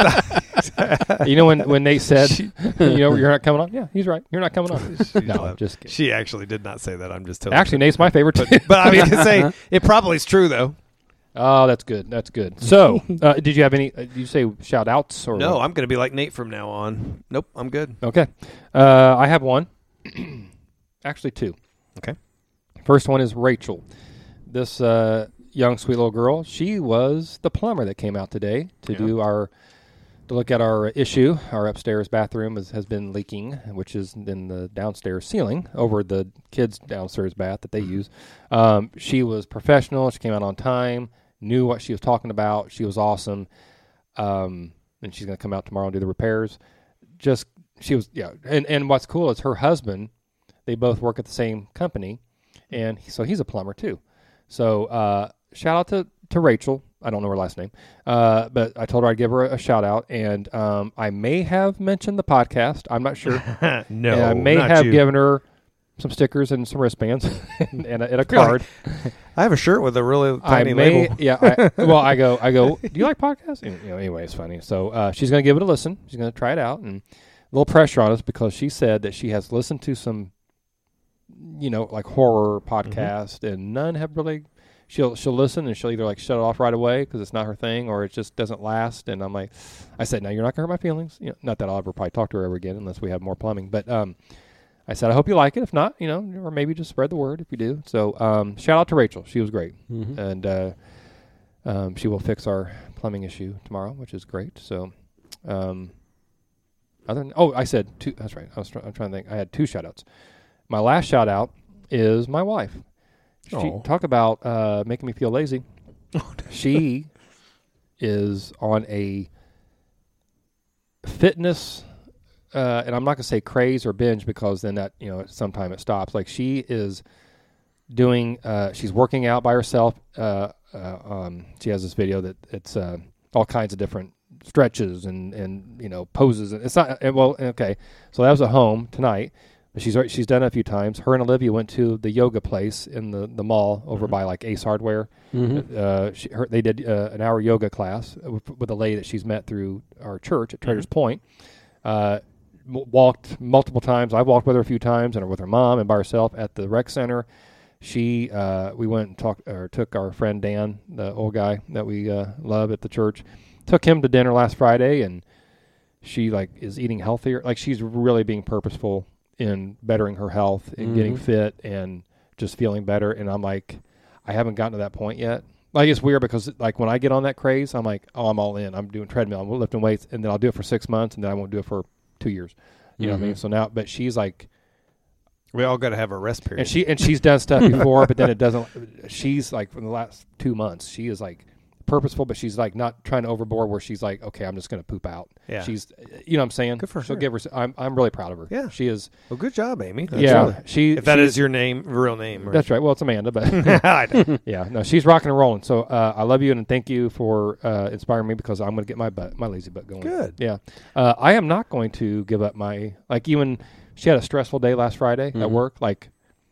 Speaker 3: not-
Speaker 2: You know when, when Nate said, you know, you're not coming on? Yeah, he's right. You're not coming on.
Speaker 3: She's
Speaker 2: No,
Speaker 3: laughing.
Speaker 2: just kidding.
Speaker 3: She actually did not say that. I'm just telling
Speaker 2: Actually, Nate's my favorite too.
Speaker 3: But, but I mean to say it probably is true though.
Speaker 2: Oh, that's good. That's good. So, uh, did you have any, uh, did you say shout outs? Or
Speaker 3: No,
Speaker 2: what?
Speaker 3: I'm going to be like Nate from now on. Nope, I'm good.
Speaker 2: Okay. Uh, I have one. Actually, two.
Speaker 3: Okay.
Speaker 2: First one is Rachel. This uh, young, sweet little girl, she was the plumber that came out today to
Speaker 3: Yeah.
Speaker 2: do our, to look at our issue. Our upstairs bathroom has, has been leaking, which is in the downstairs ceiling over the kids' downstairs bath that they use. Um, she was professional. She came out on time, knew what she was talking about. She was awesome. Um, and she's going to come out tomorrow and do the repairs. Just, she was, yeah. And, and what's cool is her husband, they both work at the same company. And he, so he's a plumber too. So uh, shout out to, to Rachel. I don't know her last name, uh, but I told her I'd give her a, a shout out. And um, I may have mentioned the podcast. I'm not sure.
Speaker 3: No,
Speaker 2: and I may
Speaker 3: not
Speaker 2: have
Speaker 3: you.
Speaker 2: given her some stickers and some wristbands and, and, a, and a card.
Speaker 3: I have a shirt with a really
Speaker 2: I
Speaker 3: tiny
Speaker 2: may,
Speaker 3: label.
Speaker 2: yeah. I, well, I go, I go. Do you like podcasts? And, you know, anyway, it's funny. So uh, she's going to give it a listen. She's going to try it out, and a little pressure on us because she said that she has listened to some, you know, like horror podcast,
Speaker 3: Mm-hmm.
Speaker 2: and none have really. She'll she'll listen and she'll either like shut it off right away because it's not her thing, or it just doesn't last. And I'm like, I said, no, you're not gonna hurt my feelings. You know, not that I'll ever probably talk to her ever again unless we have more plumbing. But um, I said, I hope you like it. If not, you know, or maybe just spread the word if you do. So um, shout out to Rachel. She was great,
Speaker 4: Mhm.
Speaker 2: and uh, um, she will fix our plumbing issue tomorrow, which is great. So, um, other than, oh, I said two. That's right. I was try, I'm trying to think. I had two shout outs. My last shout out is my wife. She
Speaker 3: Aw.
Speaker 2: talk about uh, making me feel lazy. She is on a fitness, uh, and I'm not going to say craze or binge because then that, you know, sometime it stops. Like she is doing, uh, she's working out by herself. Uh, uh, um, she has this video that it's uh, all kinds of different stretches and, and you know, poses. And it's not, uh, well, okay. So that was at home tonight. She's already- she's done it a few times. Her and Olivia went to the yoga place in the, the mall over
Speaker 3: Mm-hmm.
Speaker 2: by like Ace Hardware.
Speaker 4: Mhm.
Speaker 2: Uh, she, her, they did uh, an hour yoga class with, with a lady that she's met through our church at Traders Point. Uh, m- walked multiple times. I walked with her a few times, and with her mom and by herself at the rec center. She uh, we went and talked or took our friend Dan, the old guy that we uh, love at the church, took him to dinner last Friday, and she like is eating healthier. Like she's really being purposeful in bettering her health and getting
Speaker 4: Mhm.
Speaker 2: fit and just feeling better. And I'm like, I haven't gotten to that point yet. Like it's weird because like when I get on that craze, I'm like, oh, I'm all in. I'm doing treadmill, I'm lifting weights, and then I'll do it for six months, and then I won't do it for two years. You know what I mean?
Speaker 4: Mhm.
Speaker 2: So now, but she's like,
Speaker 3: We all got to have a rest period.
Speaker 2: and she and she's done stuff before, but then it doesn't. She's like for the last two months, she is like purposeful, but she's like not trying to overboard where she's like, okay, I'm just going to poop out.
Speaker 3: Yeah.
Speaker 2: She's, you know what I'm saying?
Speaker 3: Good for
Speaker 2: She'll
Speaker 3: her.
Speaker 2: give her. I'm I'm really proud of her.
Speaker 3: Yeah.
Speaker 2: She is.
Speaker 3: well, good job, Amy. That's
Speaker 2: yeah.
Speaker 3: really-
Speaker 2: She.
Speaker 3: if that
Speaker 2: she-
Speaker 3: is your name, real name. Right?
Speaker 2: That's right. Well, it's Amanda, but
Speaker 3: I know.
Speaker 2: yeah, no, she's rocking and rolling. So uh, I love you and thank you for uh, inspiring me because I'm going to get my butt, my lazy butt going.
Speaker 3: Good.
Speaker 2: Yeah. Uh, I am not going to give up my, like even she had a stressful day last Friday at
Speaker 4: Mhm.
Speaker 2: work. Like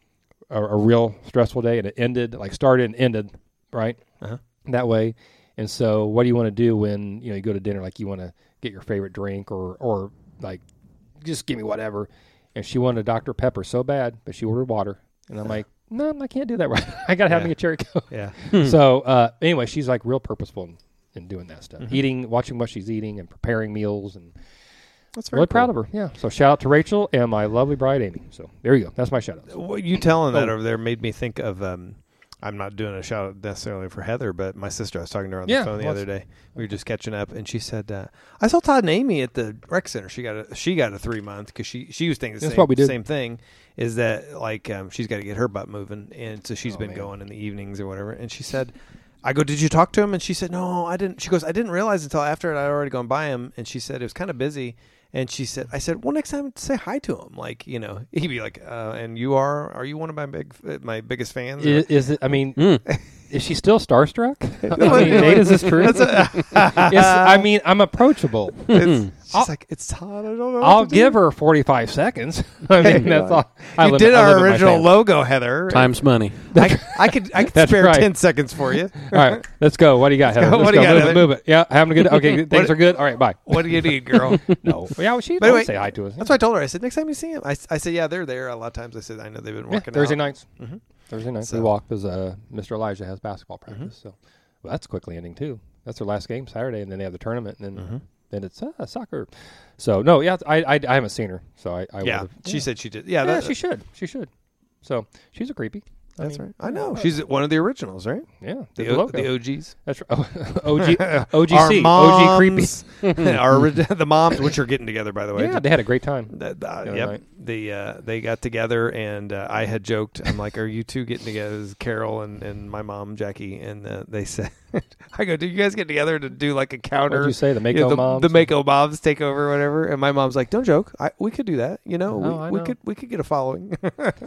Speaker 2: a, a real stressful day, and it ended, like started and ended, right?
Speaker 3: Uh-huh.
Speaker 2: That way. And so what do you want to do when, you know, you go to dinner, like you want to get your favorite drink or, or like, just give me whatever. And she wanted a Doctor Pepper so bad, but she ordered water. And I'm like, no, I can't do that right. I got to have
Speaker 3: Yeah.
Speaker 2: me a cherry Coke.
Speaker 3: Yeah.
Speaker 2: So uh, anyway, she's like real purposeful in, in doing that stuff.
Speaker 3: Mm-hmm.
Speaker 2: Eating, watching what she's eating and preparing meals. And
Speaker 3: That's very
Speaker 2: really
Speaker 3: cool.
Speaker 2: proud of her. Yeah. So shout out to Rachel and my lovely bride, Amy. So there you go. That's my shout out.
Speaker 3: What you telling that
Speaker 2: Oh.
Speaker 3: over there made me think of. Um, I'm not doing a shout out necessarily for Heather, but my sister. I was talking to her on
Speaker 2: Yeah,
Speaker 3: the phone the
Speaker 2: well,
Speaker 3: other day. We were just catching up, and she said, uh, "I saw Todd and Amy at the rec center. She got a she got a three month because she she was thinking the
Speaker 2: That's
Speaker 3: same
Speaker 2: what we did.
Speaker 3: same thing. Is that like um, she's got to get her butt moving, and so she's
Speaker 2: Oh,
Speaker 3: been
Speaker 2: man.
Speaker 3: going in the evenings or whatever. And she said." I go, did you talk to him? And she said, no, I didn't. She goes, I didn't realize until after I'd already gone by him. And she said, it was kind of busy. And she said, I said, well, next time say hi to him. Like, you know, he'd be like, uh, and you are, are you one of my big, my biggest fans?
Speaker 2: Is, is it, I mean,
Speaker 4: Mm.
Speaker 2: is she still starstruck? I mean, Nate, is this true?
Speaker 3: That's a-
Speaker 2: It's, I mean, I'm approachable.
Speaker 3: It's, she's
Speaker 2: I'll-
Speaker 3: like, it's Todd. I don't know. what
Speaker 2: I'll
Speaker 3: to do."
Speaker 2: give her forty-five seconds. I mean, that's all. I
Speaker 3: You
Speaker 2: live-
Speaker 3: did
Speaker 2: I live
Speaker 3: our
Speaker 2: in my
Speaker 3: original
Speaker 2: family.
Speaker 3: logo, Heather.
Speaker 4: Time's money.
Speaker 3: I, I could, I could
Speaker 2: That's
Speaker 3: spare
Speaker 2: right.
Speaker 3: ten seconds for you.
Speaker 2: All right, let's go. What do you got, Heather?
Speaker 3: go.
Speaker 2: Let's
Speaker 3: What do you
Speaker 2: go.
Speaker 3: got,
Speaker 2: Move it,
Speaker 3: Heather?
Speaker 2: move it. Yeah, having a good. Okay, things
Speaker 3: What-
Speaker 2: are good. All right, bye.
Speaker 3: What do you need, girl?
Speaker 2: No, yeah, well, she
Speaker 3: But anyway,
Speaker 2: would say hi to us.
Speaker 3: That's what I told her. I said, next time you see him, I, s- I said, yeah, they're there. A lot of times I said, I know they've been
Speaker 2: Yeah,
Speaker 3: working
Speaker 2: Thursday
Speaker 3: out.
Speaker 2: nights.
Speaker 3: Mhm.
Speaker 2: Thursday nights
Speaker 3: So-
Speaker 2: we walk because uh, Mister Elijah has basketball practice.
Speaker 3: Mm-hmm.
Speaker 2: So, well, that's quickly ending too. That's their last game Saturday, and then they have the tournament, and then
Speaker 3: Mhm.
Speaker 2: then it's uh, soccer. So no, yeah, I, I I haven't seen her, so I, I
Speaker 3: Yeah,
Speaker 2: would've-
Speaker 3: she said she did. Yeah,
Speaker 2: yeah,
Speaker 3: that,
Speaker 2: she should, she should. So she's a creepy. I
Speaker 3: that's
Speaker 2: mean,
Speaker 3: right. I know. She's one of the originals, right?
Speaker 2: Yeah,
Speaker 3: The,
Speaker 2: the,
Speaker 3: o,
Speaker 2: logo.
Speaker 3: the O Gs.
Speaker 2: That's right. O G O G
Speaker 3: Our
Speaker 2: C O G
Speaker 3: moms,
Speaker 2: creepy.
Speaker 3: our, orig- the moms, which are getting together, by the way.
Speaker 2: Yeah, they had a great time.
Speaker 3: That, uh,
Speaker 2: other
Speaker 3: yep.
Speaker 2: night.
Speaker 3: They uh, they got together, and uh, I had joked. I'm like, "Are you two getting together?" As Carol and, and my mom Jackie, and uh, they said, "I go, do you guys get together to do like a counter?"
Speaker 2: What'd you say? The Mako
Speaker 3: You know, the,
Speaker 2: moms?
Speaker 3: the Mako moms take over, or whatever. And my mom's like, "Don't joke. I, we could do that. You know,
Speaker 2: Oh, I
Speaker 3: we, we
Speaker 2: know.
Speaker 3: could we could get a following."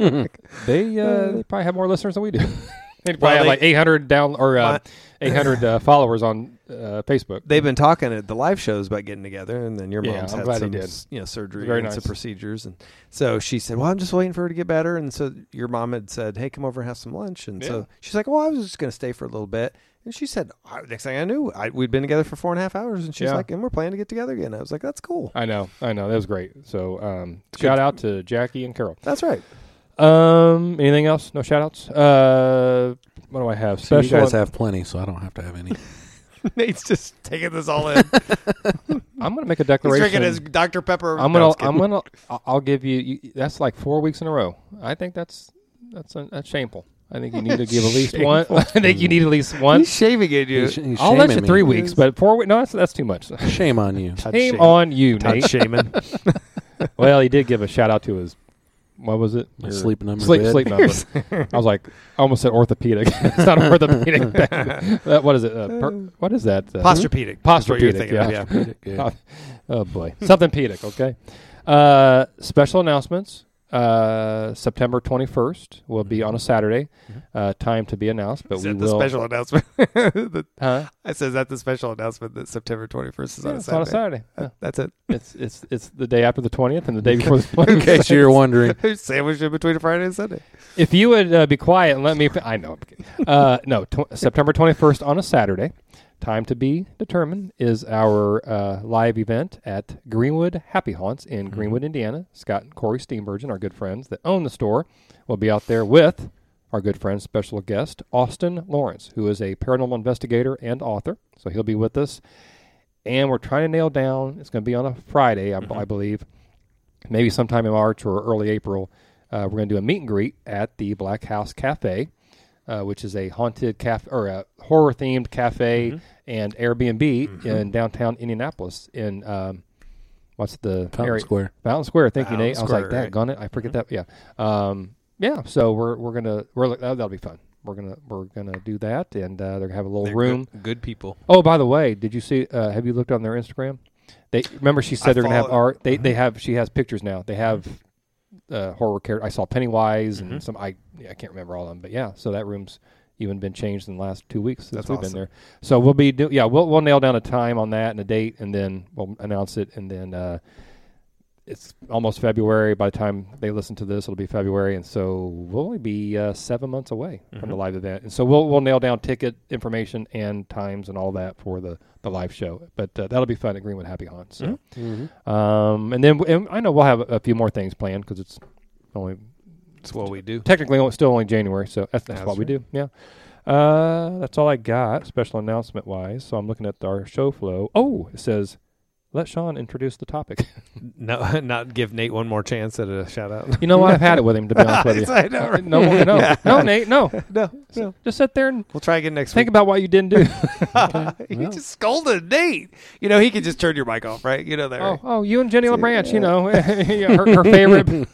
Speaker 2: They uh, they probably have more listeners than we do. They probably
Speaker 3: Well,
Speaker 2: have
Speaker 3: they-
Speaker 2: like eight hundred down or uh,
Speaker 3: My-
Speaker 2: eight hundred uh, followers on uh, Facebook.
Speaker 3: They've been talking at the live shows about getting together, and then your
Speaker 2: Yeah,
Speaker 3: mom's
Speaker 2: I'm
Speaker 3: had
Speaker 2: glad he
Speaker 3: some,
Speaker 2: did.
Speaker 3: s- you know, surgery
Speaker 2: Very
Speaker 3: and some
Speaker 2: nice.
Speaker 3: procedures, and so she said, "Well, I'm just waiting for her to get better." And so your mom had said, "Hey, come over and have some lunch." And
Speaker 2: Yeah.
Speaker 3: so she's like, "Well, I was just going to stay for a little bit." And she said, I- "Next thing I knew, I, we'd been together for four and a half hours." And she's
Speaker 2: Yeah.
Speaker 3: like, "And we're planning to get together again." I was like, "That's cool.
Speaker 2: I know, I know. That was great. So um,
Speaker 3: It's
Speaker 2: shout
Speaker 3: good.
Speaker 2: out to Jackie and Carol.
Speaker 3: That's right."
Speaker 2: Um, anything else? No shout outs? Uh, what do I have?
Speaker 4: So you
Speaker 2: Special.
Speaker 4: guys have plenty, so I don't have to have any.
Speaker 3: Nate's just taking this all in.
Speaker 2: I'm gonna make a
Speaker 3: He's
Speaker 2: declaration.
Speaker 3: drinking his Doctor Pepper.
Speaker 2: I'm
Speaker 3: No,
Speaker 2: gonna,
Speaker 3: just kidding.
Speaker 2: I'm gonna, I'll- I'll give you, you. That's like four weeks in a row. I think that's that's uh that's shameful. I think you need to give at least one. I think you need at least one.
Speaker 3: He's shaving at you.
Speaker 4: He's, he's
Speaker 2: I'll let
Speaker 4: shaming
Speaker 2: you three
Speaker 4: me.
Speaker 2: weeks, but four weeks. No, that's that's too much.
Speaker 4: Shame on you.
Speaker 3: Todd
Speaker 2: Shame
Speaker 3: Shame-
Speaker 2: on you,
Speaker 3: Todd
Speaker 2: Nate.
Speaker 3: Shaman.
Speaker 2: Well, he did give a shout out to his. What was it?
Speaker 4: My
Speaker 2: Your
Speaker 4: sleep number.
Speaker 2: Sleep,
Speaker 4: bed.
Speaker 2: sleep number. I was like, I almost said orthopedic. It's not orthopedic. uh, what is it? Uh, per, what is that? Uh,
Speaker 3: Posturepedic. That's what you're
Speaker 2: Posturepedic,
Speaker 3: thinking
Speaker 2: yeah.
Speaker 3: of, yeah.
Speaker 4: Posturepedic, yeah.
Speaker 2: Oh boy, something pedic. Okay. Uh, special announcements. Uh, September twenty-first will be on a Saturday. Uh, time to be announced, but
Speaker 3: Is
Speaker 2: we
Speaker 3: that the
Speaker 2: will.
Speaker 3: special announcement? The-
Speaker 2: Huh?
Speaker 3: I said, is that the special announcement that September twenty-first is
Speaker 2: Yeah,
Speaker 3: on a
Speaker 2: it's
Speaker 3: Saturday?
Speaker 2: on a Saturday.
Speaker 3: Uh,
Speaker 2: Yeah.
Speaker 3: That's it.
Speaker 2: It's it's it's the day after the twentieth and the day before the twentieth.
Speaker 3: Okay.
Speaker 4: So you're wondering.
Speaker 3: Sandwiched in between a Friday and Sunday.
Speaker 2: If you would uh, be quiet and let me, I know. I'm kidding. Uh, no, tw- September twenty-first on a Saturday. Time to be determined is our uh, live event at Greenwood Happy Haunts in
Speaker 3: Mm-hmm.
Speaker 2: Greenwood, Indiana. Scott and Corey Steenburgen, our good friends that own the store, will be out there with our good friend, special guest, Austin Lawrence, who is a paranormal investigator and author. So he'll be with us. And we're trying to nail down, it's going to be on a Friday, I,
Speaker 3: Mm-hmm.
Speaker 2: I believe, maybe sometime in March or early April. Uh, we're going to do a meet and greet at the Black House Cafe, uh, which is a haunted cafe or a horror themed cafe
Speaker 3: Mhm.
Speaker 2: and Airbnb
Speaker 3: Mhm.
Speaker 2: in downtown Indianapolis. In um, what's the
Speaker 4: Fountain
Speaker 2: area?
Speaker 4: Square.
Speaker 2: Fountain Square. Thank
Speaker 3: Fountain
Speaker 2: you, Nate. I was like,
Speaker 3: Square,
Speaker 2: that gun it. I forget
Speaker 3: Mhm.
Speaker 2: that. Yeah, um, yeah. So we're we're gonna we're that, that'll be fun. We're gonna we're gonna do that, and uh, they're gonna have a little
Speaker 3: They're
Speaker 2: room.
Speaker 3: Good, good people.
Speaker 2: Oh, by the way, did you see? Uh, have you looked on their Instagram? They remember she said
Speaker 3: I
Speaker 2: they're gonna have
Speaker 3: follow-
Speaker 2: art. They they
Speaker 3: Mhm.
Speaker 2: have. She has pictures now. They have uh, horror character. I saw Pennywise
Speaker 3: Mhm.
Speaker 2: and some. I I can't remember all of them, but yeah. So that room's even been changed in the last two weeks since
Speaker 3: That's
Speaker 2: we've
Speaker 3: awesome.
Speaker 2: been there. So we'll be do, yeah. We'll we'll nail down a time on that and a date, and then we'll announce it, and then uh, it's almost February. By the time they listen to this, it'll be February, and so we'll only be uh, seven months away mm-hmm. from the live event. And so we'll we'll nail down ticket information and times and all that for the, the live show. But uh, that'll be fun at Greenwood Happy Haunts. So,
Speaker 3: mm-hmm.
Speaker 2: um, and then and I know we'll have a, a few more things planned because it's only
Speaker 3: it's what we do.
Speaker 2: Technically, it's still only January, so that's, that's, that's what
Speaker 3: right.
Speaker 2: we do. Yeah. Uh, that's all I got, special announcement wise. So I'm looking at our show flow. Oh, it says, let Sean introduce the topic.
Speaker 3: No, not give Nate one more chance at a shout out.
Speaker 2: You know what? I've had it with him, to be honest with you.
Speaker 3: I know, right?
Speaker 2: No, no, no,
Speaker 3: Yeah.
Speaker 2: no, Nate, no.
Speaker 3: no, no.
Speaker 2: Just sit there and
Speaker 3: We'll try again next
Speaker 2: think
Speaker 3: week.
Speaker 2: about what you didn't do.
Speaker 3: He just scolded Nate. You know, he could just turn your mic off, right? You know that,
Speaker 2: oh,
Speaker 3: right?
Speaker 2: oh, you and Jenny LaBranche, you know, her, her favorite.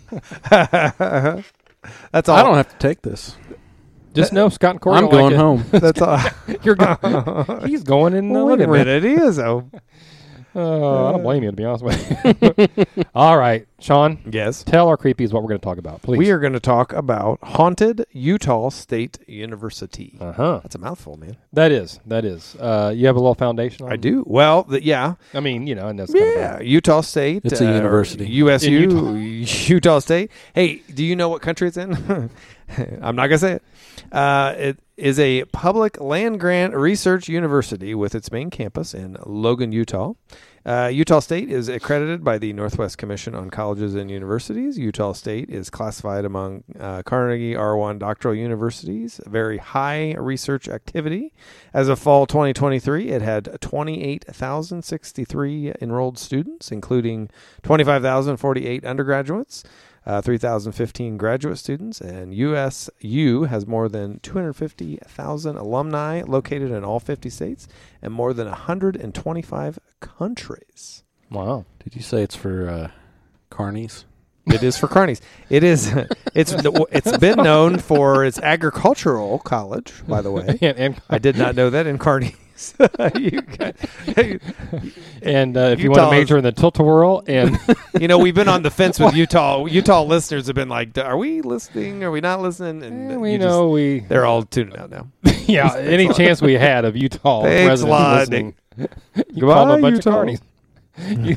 Speaker 3: That's all.
Speaker 4: I don't have to take this.
Speaker 2: Just know Scott and Corey
Speaker 4: I'm
Speaker 2: don't
Speaker 4: going
Speaker 2: like
Speaker 4: home.
Speaker 3: That's all.
Speaker 2: You're go- He's going in the
Speaker 3: Well, wait a
Speaker 2: living room.
Speaker 3: minute. He is, though.
Speaker 2: Oh, I don't blame you, to be honest with you. All right, Sean,
Speaker 3: Yes.
Speaker 2: tell our creepies what we're going to talk about, please.
Speaker 3: We are going to talk about Haunted Utah State University.
Speaker 2: Uh-huh.
Speaker 3: That's a mouthful, man.
Speaker 2: That is. That is. Uh, you have a little foundation on
Speaker 3: I do. Well, the, yeah.
Speaker 2: I mean, you know, and that's kind
Speaker 3: Yeah.
Speaker 2: of
Speaker 3: Utah State.
Speaker 4: It's a
Speaker 3: uh,
Speaker 4: university.
Speaker 3: U S U.
Speaker 2: In
Speaker 3: Utah. Utah State. Hey, do you know what country it's in? I'm not going to say it. Uh, it is a public land grant research university with its main campus in Logan, Utah. Uh, Utah State is accredited by the Northwest Commission on Colleges and Universities. Utah State is classified among uh, Carnegie R one doctoral universities, a very high research activity. As of fall twenty twenty-three, it had twenty-eight thousand sixty-three enrolled students, including twenty-five thousand forty-eight undergraduates, uh, three thousand fifteen graduate students, and U S U has more than two hundred fifty thousand alumni located in all fifty states and more than one hundred twenty-five countries.
Speaker 2: Wow.
Speaker 4: Did you say it's for uh, carnies?
Speaker 3: It is for carnies. It is. It's it's been known for its agricultural college, by the way.
Speaker 2: and and,
Speaker 3: I did not know that in carnies. you got,
Speaker 2: and uh, if you
Speaker 3: Utah
Speaker 2: want to major in the tilt-a-whirl, and
Speaker 3: you know, we've been on the fence with Utah. Utah listeners have been like, "Are we listening? Are we not listening?" And
Speaker 2: eh, we
Speaker 3: you
Speaker 2: know
Speaker 3: just,
Speaker 2: we
Speaker 3: they're all tuning out now.
Speaker 2: yeah. Any chance we had of Utah
Speaker 3: Thanks a
Speaker 2: residents
Speaker 3: lot,
Speaker 2: listening, you call them a bunch
Speaker 3: Utah.
Speaker 2: of carnies. You-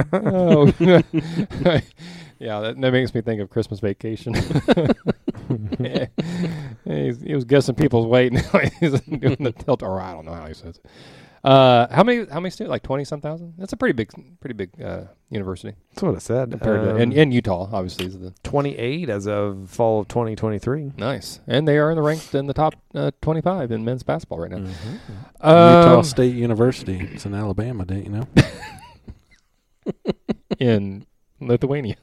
Speaker 2: oh. Yeah, that, that makes me think of Christmas Vacation. Yeah. He's, he was guessing people's weight. Now he's doing the tilt, or I don't know how he says it. Uh, how many? How many students? Like twenty some thousand. That's a pretty big, pretty big uh, university
Speaker 3: That's what I said.
Speaker 2: compared to
Speaker 3: Um,
Speaker 2: in, in Utah. Obviously, is the
Speaker 3: twenty-eight as of fall of twenty twenty-three.
Speaker 2: nice, and they are in the ranked in the top uh, twenty-five in men's basketball right now.
Speaker 3: Mm-hmm.
Speaker 4: Utah
Speaker 2: Um,
Speaker 4: State University. It's in Alabama, didn't you know?
Speaker 2: in Lithuania.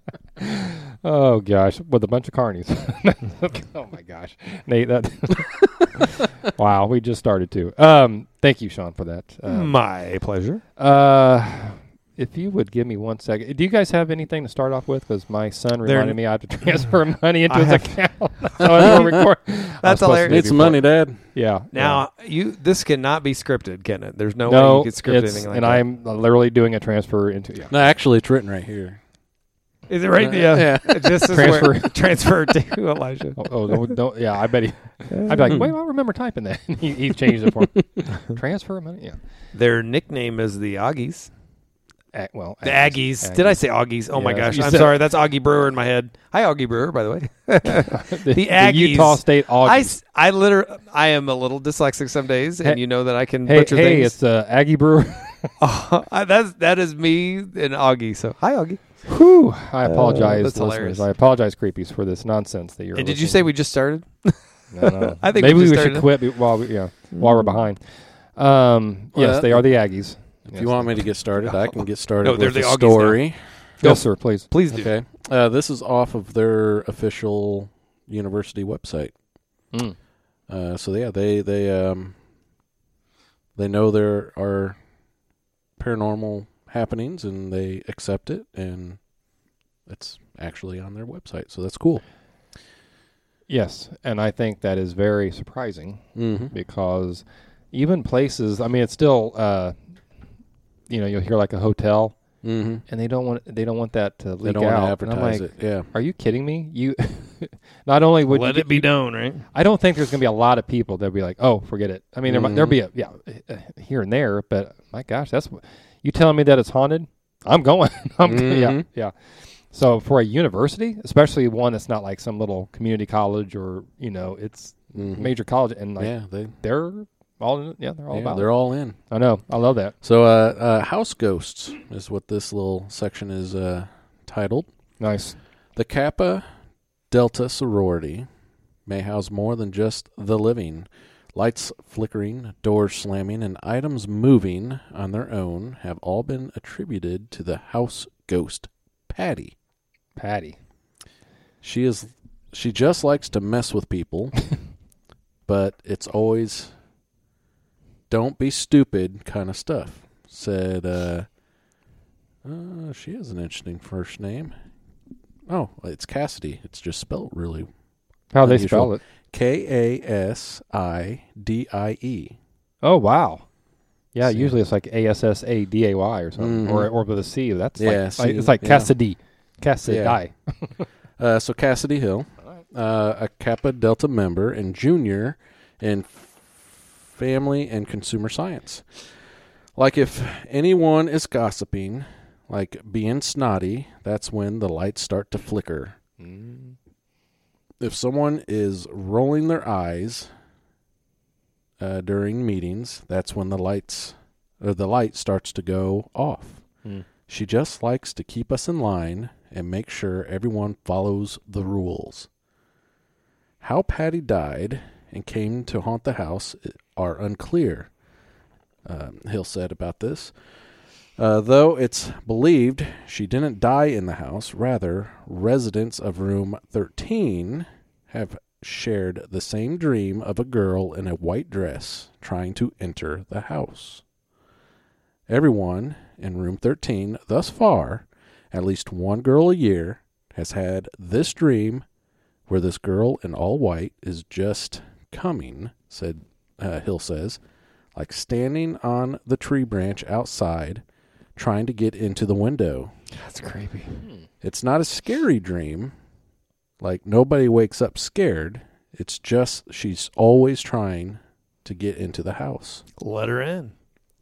Speaker 2: Oh gosh, with a bunch of carnies. Oh my gosh, Nate, that. Wow, we just started too. Um, thank you, Sean, for that. Um,
Speaker 3: My pleasure.
Speaker 2: uh, if you would give me one second, do you guys have anything to start off with? Because my son
Speaker 3: There-
Speaker 2: reminded me I have to transfer money into
Speaker 3: I
Speaker 2: his
Speaker 3: have-
Speaker 2: account. So I will record. I was supposed to
Speaker 3: hilarious.
Speaker 2: do
Speaker 4: Need some
Speaker 2: before.
Speaker 4: money, Dad.
Speaker 2: Yeah.
Speaker 3: Now, you this cannot be scripted, can it? There's no,
Speaker 2: no,
Speaker 3: way you could script
Speaker 2: it's,
Speaker 3: anything like
Speaker 2: and
Speaker 3: that.
Speaker 2: I'm literally doing a transfer into. Yeah.
Speaker 4: No, actually, it's written right here.
Speaker 3: Is it right?
Speaker 4: Uh,
Speaker 3: Yeah.
Speaker 4: yeah.
Speaker 3: This is
Speaker 2: Transfer.
Speaker 3: where transfer to Elijah.
Speaker 2: Oh, oh don't, don't, yeah, I bet he. I'd be like, wait, I remember typing that. he, he changed it for me. Transfer money, yeah.
Speaker 3: Their nickname is the Aggies.
Speaker 2: A- well,
Speaker 3: The Aggies. Did I say Augies? Oh my
Speaker 2: Yeah,
Speaker 3: gosh.
Speaker 2: you
Speaker 3: I'm
Speaker 2: said-
Speaker 3: sorry. That's Augie Brewer in my head. Hi, Augie Brewer, by the way.
Speaker 2: the,
Speaker 3: the Aggies.
Speaker 2: Utah State Aggies.
Speaker 3: I, s- I literally, I am a little dyslexic some days, and
Speaker 2: Hey-
Speaker 3: you know that I can
Speaker 2: hey,
Speaker 3: butcher
Speaker 2: hey,
Speaker 3: things.
Speaker 2: it's uh, Aggie Brewer.
Speaker 3: Oh, I- that's, that is me and Augie. So, hi, Augie.
Speaker 2: Whew, I apologize,
Speaker 3: that's
Speaker 2: listeners.
Speaker 3: hilarious.
Speaker 2: I apologize, creepies, for this nonsense that you're.
Speaker 3: And did you
Speaker 2: listening
Speaker 3: say
Speaker 2: to.
Speaker 3: we just started?
Speaker 2: No, no.
Speaker 3: I think
Speaker 2: maybe
Speaker 3: we
Speaker 2: we,
Speaker 3: just
Speaker 2: should
Speaker 3: started.
Speaker 2: quit be- while we, yeah, while we're behind. Um, yes,
Speaker 4: Well,
Speaker 2: they are the Aggies.
Speaker 4: If
Speaker 2: Yes.
Speaker 4: you want me to get started, I can get started
Speaker 3: No, they're
Speaker 4: with
Speaker 3: the
Speaker 4: a
Speaker 3: Augies
Speaker 4: story.
Speaker 2: Yes, sir. Please.
Speaker 3: Please do.
Speaker 4: Okay. Uh, this is off of their official university website.
Speaker 2: Mm.
Speaker 4: Uh, so yeah, they they um they know there are paranormal happenings and they accept it, and it's actually on their website. So that's cool.
Speaker 2: Yes, and I think that is very surprising
Speaker 4: Mm-hmm.
Speaker 2: because even places, I mean, it's still, uh, you know, you'll hear like a hotel,
Speaker 4: Mm-hmm.
Speaker 2: and they don't want they don't want that to leak
Speaker 4: They don't want
Speaker 2: out.
Speaker 4: to
Speaker 2: And I'm
Speaker 4: advertise
Speaker 2: like,
Speaker 4: it. Yeah.
Speaker 2: are you kidding me? You not only would
Speaker 3: Let
Speaker 2: you,
Speaker 3: it be known, right?
Speaker 2: I don't think there's going to be a lot of people that'll be like, oh, forget it. I mean, there might, there'll
Speaker 4: Mhm.
Speaker 2: be a yeah uh, here and there, but my gosh, that's you telling me that it's haunted. I'm going. I'm
Speaker 4: Mhm.
Speaker 2: yeah, yeah. So for a university, especially one that's not like some little community college or you know, it's
Speaker 4: Mhm.
Speaker 2: major college, and like
Speaker 4: yeah, they
Speaker 2: they're all in, yeah, they're all
Speaker 4: yeah,
Speaker 2: about.
Speaker 4: they're
Speaker 2: it.
Speaker 4: all in.
Speaker 2: I know. I love that.
Speaker 4: So, uh, uh, house ghosts is what this little section is uh, titled.
Speaker 2: Nice.
Speaker 4: The Kappa Delta sorority may house more than just the living. Lights flickering, doors slamming, and items moving on their own have all been attributed to the house ghost, Patty.
Speaker 2: Patty.
Speaker 4: She is she just likes to mess with people, but it's always don't be stupid kind of stuff. Said uh, uh she has an interesting first name. Oh, it's Cassidy. It's just spelled really
Speaker 2: How they
Speaker 4: unusual.
Speaker 2: spell it?
Speaker 4: K A S I D I E.
Speaker 2: Oh wow. Yeah,
Speaker 4: See.
Speaker 2: usually it's like A S S A D A Y or something,
Speaker 4: Mhm.
Speaker 2: or or with a C. That's
Speaker 4: Yeah,
Speaker 2: like, like
Speaker 4: C,
Speaker 2: it's like
Speaker 4: yeah.
Speaker 2: Cassidy, Cassidy.
Speaker 4: Uh, so Cassidy Hill, uh, a Kappa Delta member and junior in f- family and consumer science. Like if anyone is gossiping, like being snotty, that's when the lights start to flicker.
Speaker 2: Mm.
Speaker 4: If someone is rolling their eyes uh, during meetings, that's when the lights or the light starts to go off.
Speaker 2: Mm.
Speaker 4: She just likes to keep us in line and make sure everyone follows the rules. How Patty died and came to haunt the house are unclear, um, Hill said about this. Uh, though it's believed she didn't die in the house, rather, residents of room thirteen have shared the same dream of a girl in a white dress trying to enter the house. Everyone in room thirteen thus far, at least one girl a year, has had this dream where this girl in all white is just coming, said uh, Hill says, like standing on the tree branch outside, trying to get into the window.
Speaker 3: That's creepy.
Speaker 4: It's not a scary dream. Like, nobody wakes up scared. It's just she's always trying to get into the house.
Speaker 3: Let her in.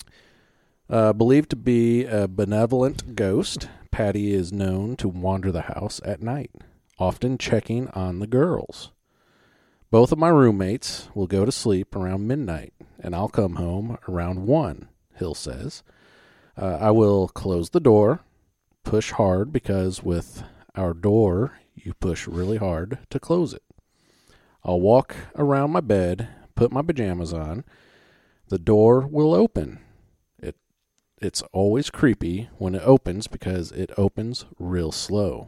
Speaker 4: Uh, believed to be a benevolent ghost, Patty is known to wander the house at night, often checking on the girls. Both of my roommates will go to sleep around midnight, and I'll come home around one, Hill says. Uh, I will close the door, push hard because with our door, you push really hard to close it. I'll walk around my bed, put my pajamas on. The door will open. It It's always creepy when it opens because it opens real slow.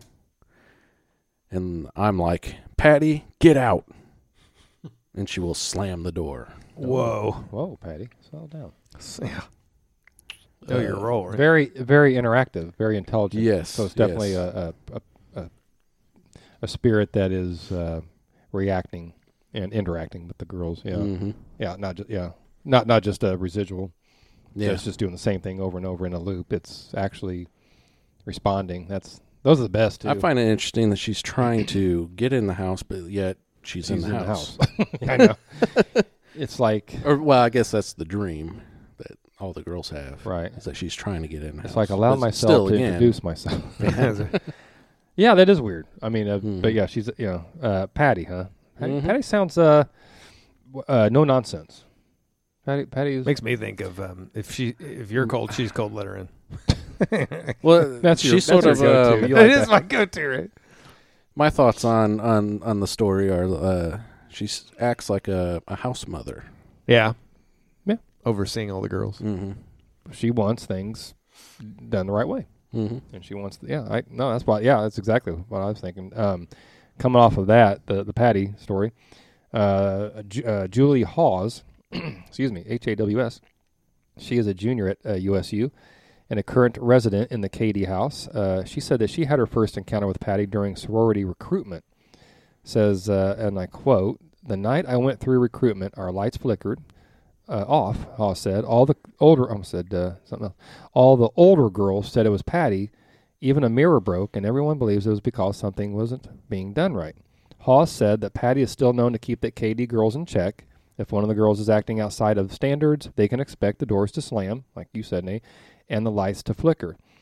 Speaker 4: And I'm like, Patty, get out. And she will slam the door.
Speaker 3: Whoa.
Speaker 2: Whoa, Patty, slow down.
Speaker 3: Yeah. Know your
Speaker 4: Uh,
Speaker 3: role, right?
Speaker 2: Very, very interactive, very intelligent.
Speaker 4: Yes,
Speaker 2: So it's definitely
Speaker 4: yes.
Speaker 2: a, a, a, a, a spirit that is uh, reacting and interacting with the girls. Yeah,
Speaker 4: Mhm.
Speaker 2: yeah, not just yeah, not not just a residual.
Speaker 4: Yeah.
Speaker 2: It's just doing the same thing over and over in a loop. It's actually responding. That's those are the best too.
Speaker 4: I find it interesting that she's trying to get in the house, but yet she's,
Speaker 2: She's
Speaker 4: in the house.
Speaker 2: I know. It's like
Speaker 4: Or, well, I guess that's the dream that all the girls have.
Speaker 2: right.
Speaker 4: Is that she's trying to get in the
Speaker 2: It's
Speaker 4: house.
Speaker 2: like allow
Speaker 4: But
Speaker 2: myself
Speaker 4: still,
Speaker 2: to
Speaker 4: again,
Speaker 2: introduce myself.
Speaker 3: Yeah.
Speaker 2: Yeah, that is weird. I mean, uh,
Speaker 4: Mhm.
Speaker 2: but yeah, she's you know uh, Patty, huh? Patty,
Speaker 4: Mhm.
Speaker 2: Patty sounds uh, w- uh, no nonsense. Patty, Patty is
Speaker 3: Makes me think of um, if she if you're cold, she's cold. Let her in.
Speaker 4: Well,
Speaker 2: That's your-
Speaker 4: she's
Speaker 2: that's
Speaker 4: sort
Speaker 2: your
Speaker 4: of.
Speaker 2: go-to.
Speaker 4: um,
Speaker 2: You like
Speaker 3: It is
Speaker 2: that.
Speaker 3: my go-to, right?
Speaker 4: my thoughts on, on, on the story are uh, she acts like a, a house mother.
Speaker 3: Yeah.
Speaker 2: Yeah.
Speaker 3: Overseeing all the girls.
Speaker 4: Mm-hmm.
Speaker 2: she wants things done the right way,
Speaker 4: Mm-hmm.
Speaker 2: and she wants yeah. I no, that's why yeah, that's exactly what I was thinking. Um, coming off of that, the the Patty story, uh, Ju- uh, Julie Hawes, excuse me, H A W S. She is a junior at uh, U S U and a current resident in the Cady house. Uh, she said that she had her first encounter with Patty during sorority recruitment. Says, uh, and I quote, "The night I went through recruitment, our lights flickered uh, off." Hawes said, "All the older, I almost said uh, something else. All the older girls said it was Patty. Even a mirror broke, and everyone believes it was because something wasn't being done right." Hawes said that Patty is still known to keep the K D girls in check. If one of the girls is acting outside of standards, they can expect the doors to slam, like you said, Nate, and the lights to flicker.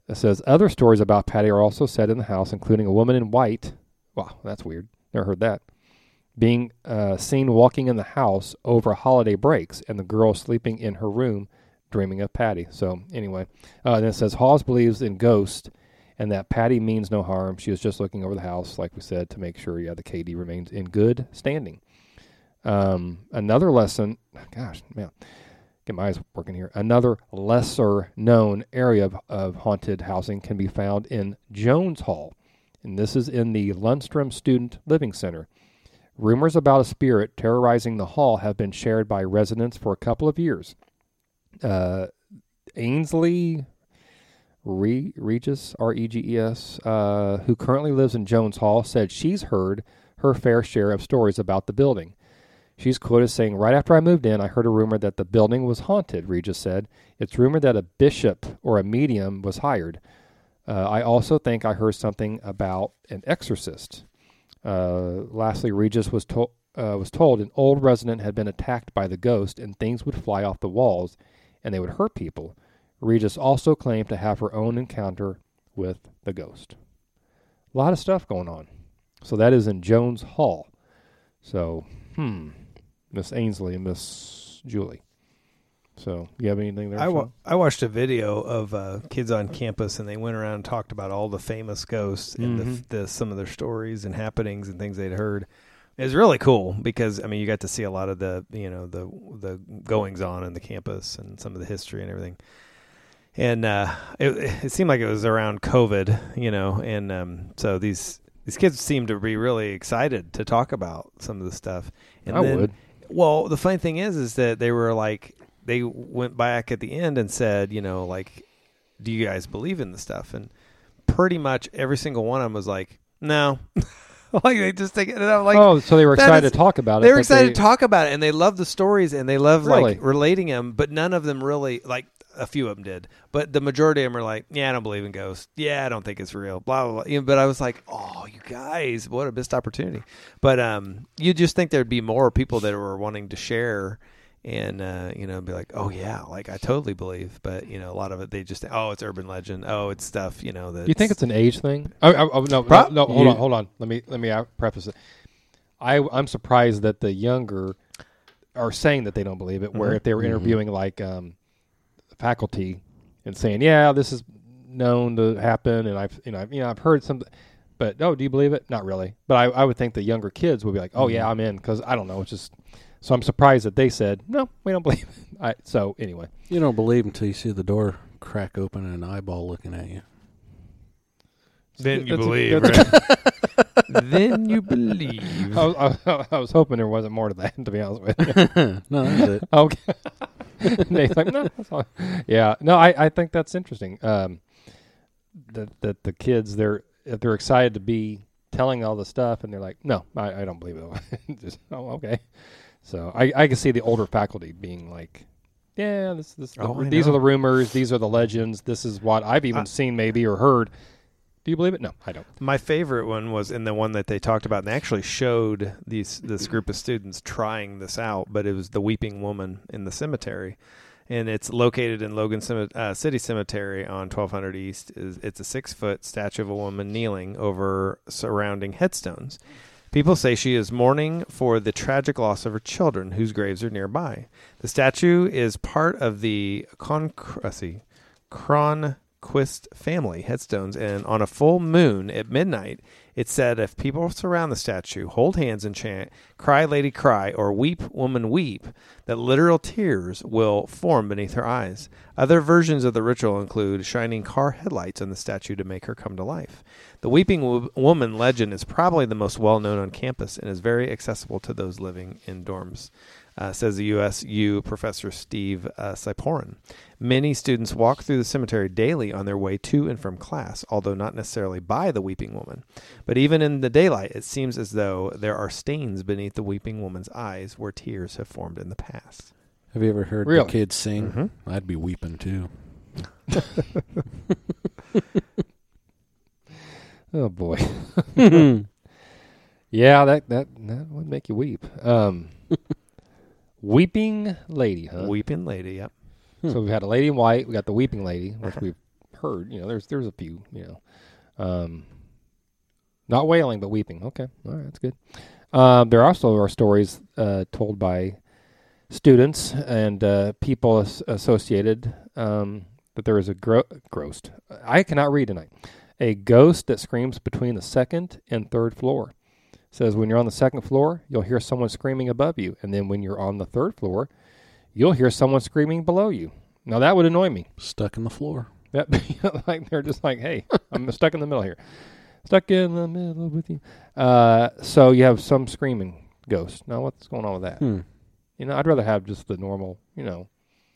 Speaker 2: It says, other stories about Patty are also said in the house, including a woman in white. Wow, that's weird. Never heard that. Being uh, seen walking in the house over holiday breaks, and the girl sleeping in her room dreaming of Patty. So anyway, uh, then it says, Hawes believes in ghosts and that Patty means no harm. She was just looking over the house, like we said, to make sure, yeah, the K D remains in good standing. Um, another lesson, gosh, man, get my eyes working here. Another lesser-known area of, of haunted housing can be found in Jones Hall, and this is in the Lundstrom Student Living Center. Rumors about a spirit terrorizing the hall have been shared by residents for a couple of years. Uh, Ainsley Re- Regis, R E G E S, uh, who currently lives in Jones Hall, said she's heard her fair share of stories about the building. She's quoted saying, right after I moved in, I heard a rumor that the building was haunted, Regis said. It's rumored that a bishop or a medium was hired. Uh, I also think I heard something about an exorcist. Uh, lastly, Regis was, to- uh, was told an old resident had been attacked by the ghost and things would fly off the walls and they would hurt people. Regis also claimed to have her own encounter with the ghost. A lot of stuff going on. So that is in Jones Hall. So, hmm, Miss Ainsley and Miss Julie. So, you have anything there?
Speaker 3: I, wa- I watched a video of uh, kids on campus, and they went around and talked about all the famous ghosts and
Speaker 2: Mm-hmm.
Speaker 3: the, the, some of their stories and happenings and things they'd heard. It was really cool because, I mean, you got to see a lot of the, you know, the the goings on in the campus and some of the history and everything. And uh, it, it seemed like it was around COVID, you know, and um, so these these kids seemed to be really excited to talk about some of the stuff. And
Speaker 2: I
Speaker 3: then,
Speaker 2: would.
Speaker 3: Well, the funny thing is, is that they were like, they went back at the end and said, you know, like, do you guys believe in the stuff? And pretty much every single one of them was like, no. Like they just take it. And I'm like,
Speaker 2: oh, so they were
Speaker 3: that
Speaker 2: excited
Speaker 3: is-
Speaker 2: to talk about it.
Speaker 3: they were
Speaker 2: but
Speaker 3: excited
Speaker 2: they-
Speaker 3: to talk about it, and they love the stories, and they love
Speaker 2: Really?
Speaker 3: like relating them. But none of them really, like a few of them did, but the majority of them are like, yeah, I don't believe in ghosts. Yeah, I don't think it's real. Blah blah blah. You know, but I was like, oh, you guys, what a missed opportunity. But um, you just think there'd be more people that were wanting to share. And, uh, you know, be like, oh, yeah, like I totally believe. But, you know, a lot of it, they just think, oh, it's urban legend. Oh, it's stuff, you know. That's,
Speaker 2: Do you think it's an age thing? Oh, oh, oh, no,
Speaker 3: Pro-
Speaker 2: no, no, hold
Speaker 3: you-
Speaker 2: on, hold on. Let me let me uh, preface it. I I'm surprised that the younger are saying that they don't believe it. Where
Speaker 3: Mhm.
Speaker 2: if they were interviewing like um, faculty and saying, yeah, this is known to happen, and I've you know I've, you know I've heard some, but oh, do you believe it? Not really. But I I would think the younger kids would be like, oh yeah, I'm in, because I don't know, it's just. So I'm surprised that they said, no, we don't believe it. I, so anyway.
Speaker 4: You don't believe until you see the door crack open and an eyeball looking at you.
Speaker 3: Then you
Speaker 2: That's a-
Speaker 3: believe,
Speaker 2: that's
Speaker 3: right? Then you believe.
Speaker 2: I was, I, I was hoping there wasn't more to that, to be honest with you.
Speaker 4: No, that's it.
Speaker 2: Okay. Nate's like, no, that's all. Yeah, no, I, I think that's interesting. Um, that that the kids, they're if they're excited to be telling all the stuff, and they're like, no, I, I don't believe it. Just, oh, okay. So I, I can see the older faculty being like, yeah, this this the,
Speaker 3: Oh, I
Speaker 2: these
Speaker 3: know.
Speaker 2: are the rumors, these are the legends, this is what I've even
Speaker 3: I-
Speaker 2: seen maybe or heard. Do you believe it? No, I don't.
Speaker 3: My favorite one was in the one that they talked about, and they actually showed these this group of students trying this out, but it was the Weeping Woman in the cemetery. And it's located in Logan Cem- uh, City Cemetery on twelve hundred East. It's a six-foot statue of a woman kneeling over surrounding headstones. People say she is mourning for the tragic loss of her children, whose graves are nearby. The statue is part of the Con- let's see, Cronquist family headstones, and on a full moon at midnight, it's said if people surround the statue, hold hands and chant, "Cry, lady, cry," or "Weep, woman, weep," that literal tears will form beneath her eyes. Other versions of the ritual include shining car headlights on the statue to make her come to life. The Weeping wo- Woman legend is probably the most well-known on campus and is very accessible to those living in dorms, uh, says the U S U professor Steve uh, Siporin. Many students walk through the cemetery daily on their way to and from class, although not necessarily by the Weeping Woman. But even in the daylight, it seems as though there are stains beneath the Weeping Woman's eyes where tears have formed in the past.
Speaker 4: Have you ever heard
Speaker 2: Really?
Speaker 4: the kids sing?
Speaker 3: Mhm.
Speaker 4: I'd be weeping too.
Speaker 2: Oh boy. Yeah, that that that would make you weep. Um, weeping lady, huh?
Speaker 3: Weeping lady, yep.
Speaker 2: So we've had a lady in white. We got the weeping lady, which we've heard. You know, there's there's a few. You know, um, not wailing but weeping. Okay, all right, that's good. Um, there also are stories uh, told by students and uh, people as- associated um, that there is a gro- ghost. I cannot read tonight. A ghost that screams between the second and third floor. Says when you're on the second floor, you'll hear someone screaming above you, and then when you're on the third floor, you'll hear someone screaming below you. Now that would annoy me.
Speaker 4: Stuck in the floor.
Speaker 2: That like they're just like, hey, I'm stuck in the middle here, stuck in the middle with you. Uh, so you have some screaming ghost. Now what's going on with that?
Speaker 4: Hmm.
Speaker 2: You know, I'd rather have just the normal. You know,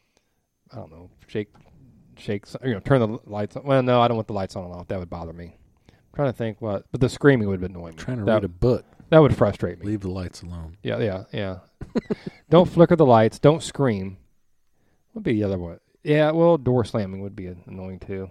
Speaker 2: I don't know, shake, shake. You know, turn the lights on. Well, no, I don't want the lights on and off. That would bother me. I'm trying to think what, but the screaming would annoy me.
Speaker 4: Trying to
Speaker 2: that,
Speaker 4: read a book.
Speaker 2: That would frustrate me.
Speaker 4: Leave the lights alone.
Speaker 2: Yeah, yeah, yeah. Don't flicker the lights. Don't scream. What would be the other one? Yeah, well, door slamming would be annoying too.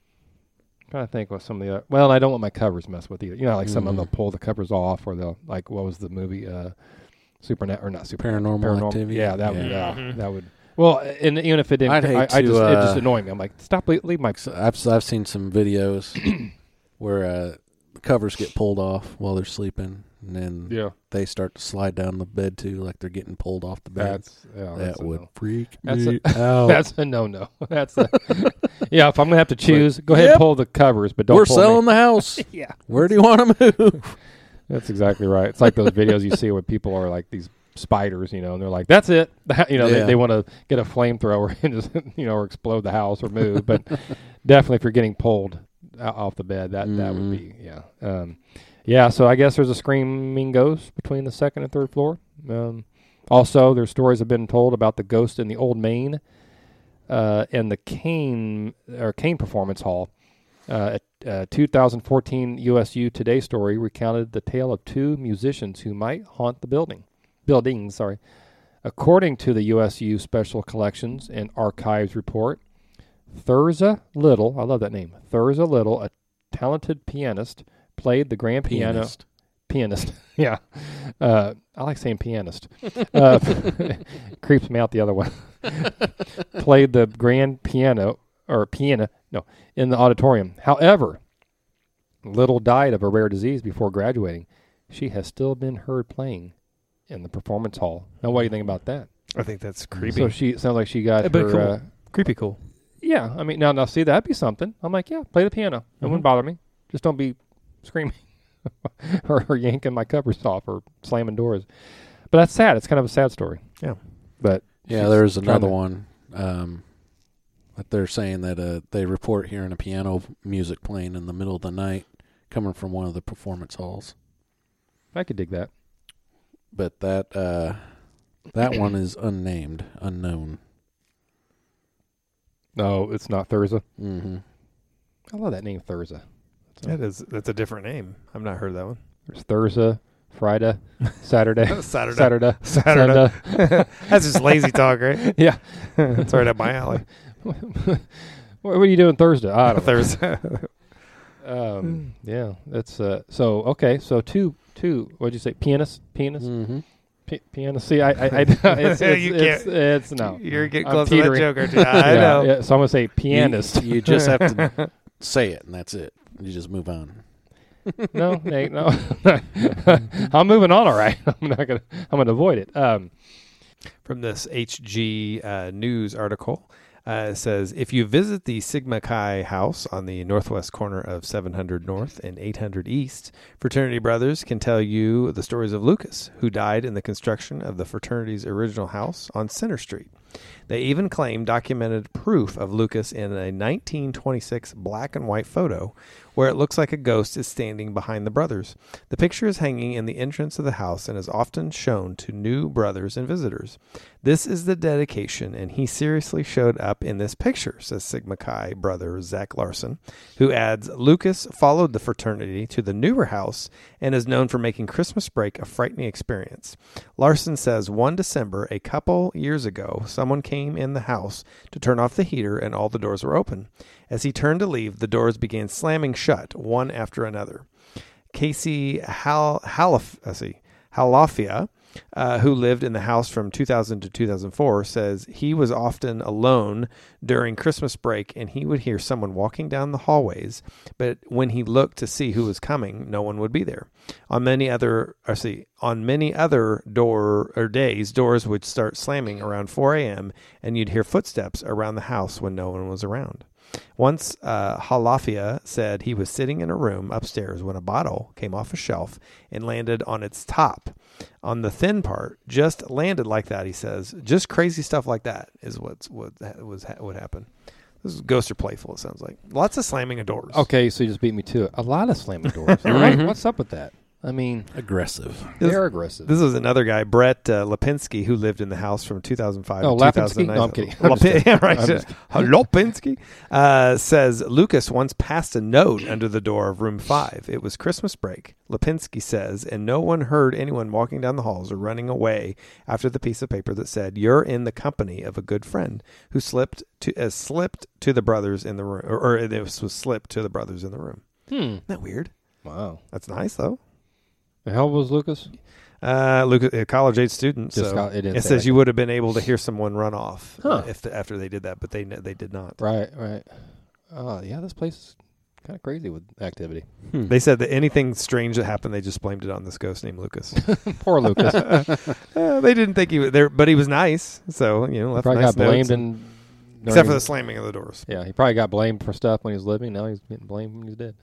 Speaker 2: I'm trying to think what some of the other. Well, I don't want my covers messed with either. You know, like some of them
Speaker 4: Mhm.
Speaker 2: they'll pull the covers off, or they'll like what was the movie? Uh, Supernet or not Super
Speaker 4: Paranormal Activity?
Speaker 2: Yeah, that would.
Speaker 4: Yeah.
Speaker 2: Yeah,
Speaker 3: Mhm.
Speaker 2: that would. Well, and even if it didn't,
Speaker 4: I'd hate
Speaker 2: I, I
Speaker 4: to,
Speaker 2: just it just
Speaker 4: uh,
Speaker 2: annoyed me. I'm like, stop, leave, leave my.
Speaker 4: So I've I've seen some videos where uh, the covers get pulled off while they're sleeping, and then
Speaker 2: Yeah,
Speaker 4: they start to slide down the bed too, like they're getting pulled off the bed.
Speaker 2: that's yeah, that's
Speaker 4: that
Speaker 2: a
Speaker 4: would
Speaker 2: no.
Speaker 4: freak
Speaker 2: That's
Speaker 4: me
Speaker 2: a-
Speaker 4: out.
Speaker 2: That's a no no. That's a, yeah. If I'm gonna have to choose, go ahead
Speaker 4: yep.
Speaker 2: and pull the covers, but don't.
Speaker 4: We're
Speaker 2: pull
Speaker 4: selling
Speaker 2: me.
Speaker 4: the house.
Speaker 2: Yeah.
Speaker 4: Where do you want to move?
Speaker 2: That's exactly right. It's like those videos you see where people are like these spiders, you know, and they're like, "That's it." You know,
Speaker 4: Yeah.
Speaker 2: they, they want to get a flamethrower and just, you know, or explode the house or move. But definitely, if you're getting pulled o- off the bed, that that would
Speaker 4: Mhm.
Speaker 2: be yeah, um, yeah. So I guess there's a screaming ghost between the second and third floor. Um, also, there's stories have been told about the ghost in the Old Main uh, and the Kane or Kane Performance Hall. Uh, a uh, two thousand fourteen U S U Today story recounted the tale of two musicians who might haunt the building. Buildings, sorry. According to the U S U Special Collections and Archives report, Thurza Little, I love that name, Thurza Little, a talented pianist, played the grand piano.
Speaker 4: Pianist.
Speaker 2: Pianist, yeah. Uh, I like saying pianist. Uh, creeps me out the other one. Played the grand piano, or piano, no, in the auditorium. However, Little died of a rare disease before graduating. She has still been heard playing in the performance hall. Now, what do you think about that?
Speaker 3: I think that's creepy.
Speaker 2: So she it sounds like she got
Speaker 3: But
Speaker 2: her.
Speaker 3: cool.
Speaker 2: Uh,
Speaker 3: creepy cool.
Speaker 2: yeah, I mean, now, now, see, that'd be something. I'm like, yeah, play the piano. It
Speaker 3: Mhm.
Speaker 2: wouldn't bother me. Just don't be screaming or, or yanking my covers off or slamming doors. But that's sad. It's kind of a sad story.
Speaker 3: Yeah.
Speaker 2: But
Speaker 4: Yeah,
Speaker 2: she's
Speaker 4: there's
Speaker 2: trying
Speaker 4: another
Speaker 2: to-
Speaker 4: one um, that they're saying that uh, they report hearing a piano music playing in the middle of the night coming from one of the performance halls.
Speaker 2: I could dig that.
Speaker 4: But that uh, that one is unnamed, unknown.
Speaker 2: No, it's not Thurza.
Speaker 4: Mm-hmm.
Speaker 2: I love that name, Thurza.
Speaker 3: That is that's a different name. I've not heard that one.
Speaker 2: There's Thurza, Friday, Saturday,
Speaker 3: Saturday.
Speaker 2: Saturday,
Speaker 3: Saturday.
Speaker 2: Sunday.
Speaker 3: That's just lazy talk, right?
Speaker 2: Yeah.
Speaker 3: That's right up my alley.
Speaker 2: what, what are you doing Thursday? I don't know.
Speaker 3: Thursday.
Speaker 2: Um, yeah, that's uh. So okay, so two, two. What'd you say? Pianist, pianist,
Speaker 4: Mm-hmm.
Speaker 2: P- pianist. See, I, I, I it's, it's,
Speaker 3: You
Speaker 2: it's,
Speaker 3: can't-
Speaker 2: it's, no.
Speaker 3: You're getting
Speaker 2: I'm
Speaker 3: close to that
Speaker 2: teetering.
Speaker 3: joke, aren't you? I
Speaker 2: yeah,
Speaker 3: know.
Speaker 2: yeah, so I'm gonna say pianist.
Speaker 4: You, you just have to say it, and that's it. You just move on.
Speaker 2: no, Nate, no. I'm moving on. All right. I'm not gonna. I'm gonna avoid it. Um,
Speaker 3: From this H G uh, News article, uh, it says, if you visit the Sigma Chi house on the northwest corner of seven hundred North and eight hundred East, fraternity brothers can tell you the stories of Lucas, who died in the construction of the fraternity's original house on Center Street. They even claim documented proof of Lucas in a nineteen twenty-six black and white photo where it looks like a ghost is standing behind the brothers. The picture is hanging in the entrance of the house and is often shown to new brothers and visitors. This is the dedication, and he seriously showed up in this picture, says Sigma Chi brother Zach Larson, who adds, Lucas followed the fraternity to the newer house and is known for making Christmas break a frightening experience. Larson says one December, a couple years ago, someone came in the house to turn off the heater and all the doors were open. As he turned to leave, the doors began slamming shut, one after another. Casey Hal, Halaf, let's see, Halafia uh, who lived in the house from two thousand to two thousand four, says he was often alone during Christmas break and he would hear someone walking down the hallways, but when he looked to see who was coming, no one would be there. On many other, or see, on many other door or days, doors would start slamming around four a.m. and you'd hear footsteps around the house when no one was around. Once, uh, Halafia said he was sitting in a room upstairs when a bottle came off a shelf and landed on its top. On the thin part, just landed like that, he says. Just crazy stuff like that is what's, what was what happened. This is Ghosts Are Playful, it sounds like. Lots of slamming of doors.
Speaker 2: Okay, so you just beat me to it. A lot of slamming doors. Right? What's up with that? I mean,
Speaker 4: Aggressive.
Speaker 2: they're aggressive.
Speaker 3: This was another guy, Brett uh, Lipinski, who lived in the house from two thousand five
Speaker 2: Oh,
Speaker 3: to
Speaker 2: Lapinski?
Speaker 3: two thousand nine.
Speaker 2: No, I'm kidding. I'm just
Speaker 3: Lapin-
Speaker 2: kidding.
Speaker 3: yeah, right.
Speaker 2: I'm just
Speaker 3: Lipinski uh, says Lucas once passed a note under the door of room five. It was Christmas break, Lipinski says, and no one heard anyone walking down the halls or running away after the piece of paper that said, "You're in the company of a good friend who slipped to uh, slipped to the brothers in the room," or, or this was slipped to the brothers in the room.
Speaker 2: Hmm.
Speaker 3: Isn't that weird?
Speaker 2: Wow.
Speaker 3: That's nice though.
Speaker 2: How old was Lucas?
Speaker 3: Uh, Lucas, a college age student.
Speaker 2: Just
Speaker 3: So
Speaker 2: got- it didn't
Speaker 3: it
Speaker 2: say
Speaker 3: says
Speaker 2: that.
Speaker 3: you would have been able to hear someone run off
Speaker 2: Huh.
Speaker 3: uh, if the, after they did that, but they they did not.
Speaker 2: Right, right. Oh, yeah, this place is kind of crazy with activity.
Speaker 4: Hmm.
Speaker 3: They said that anything strange that happened, they just blamed it on this ghost named Lucas.
Speaker 2: Poor Lucas.
Speaker 3: Uh, they didn't think he was there, but he was nice. So you know, left
Speaker 2: Probably
Speaker 3: nice
Speaker 2: got blamed
Speaker 3: notes and-
Speaker 2: and
Speaker 3: except for the slamming of the doors.
Speaker 2: Yeah, he probably got blamed for stuff when he was living. Now he's getting blamed when he's dead.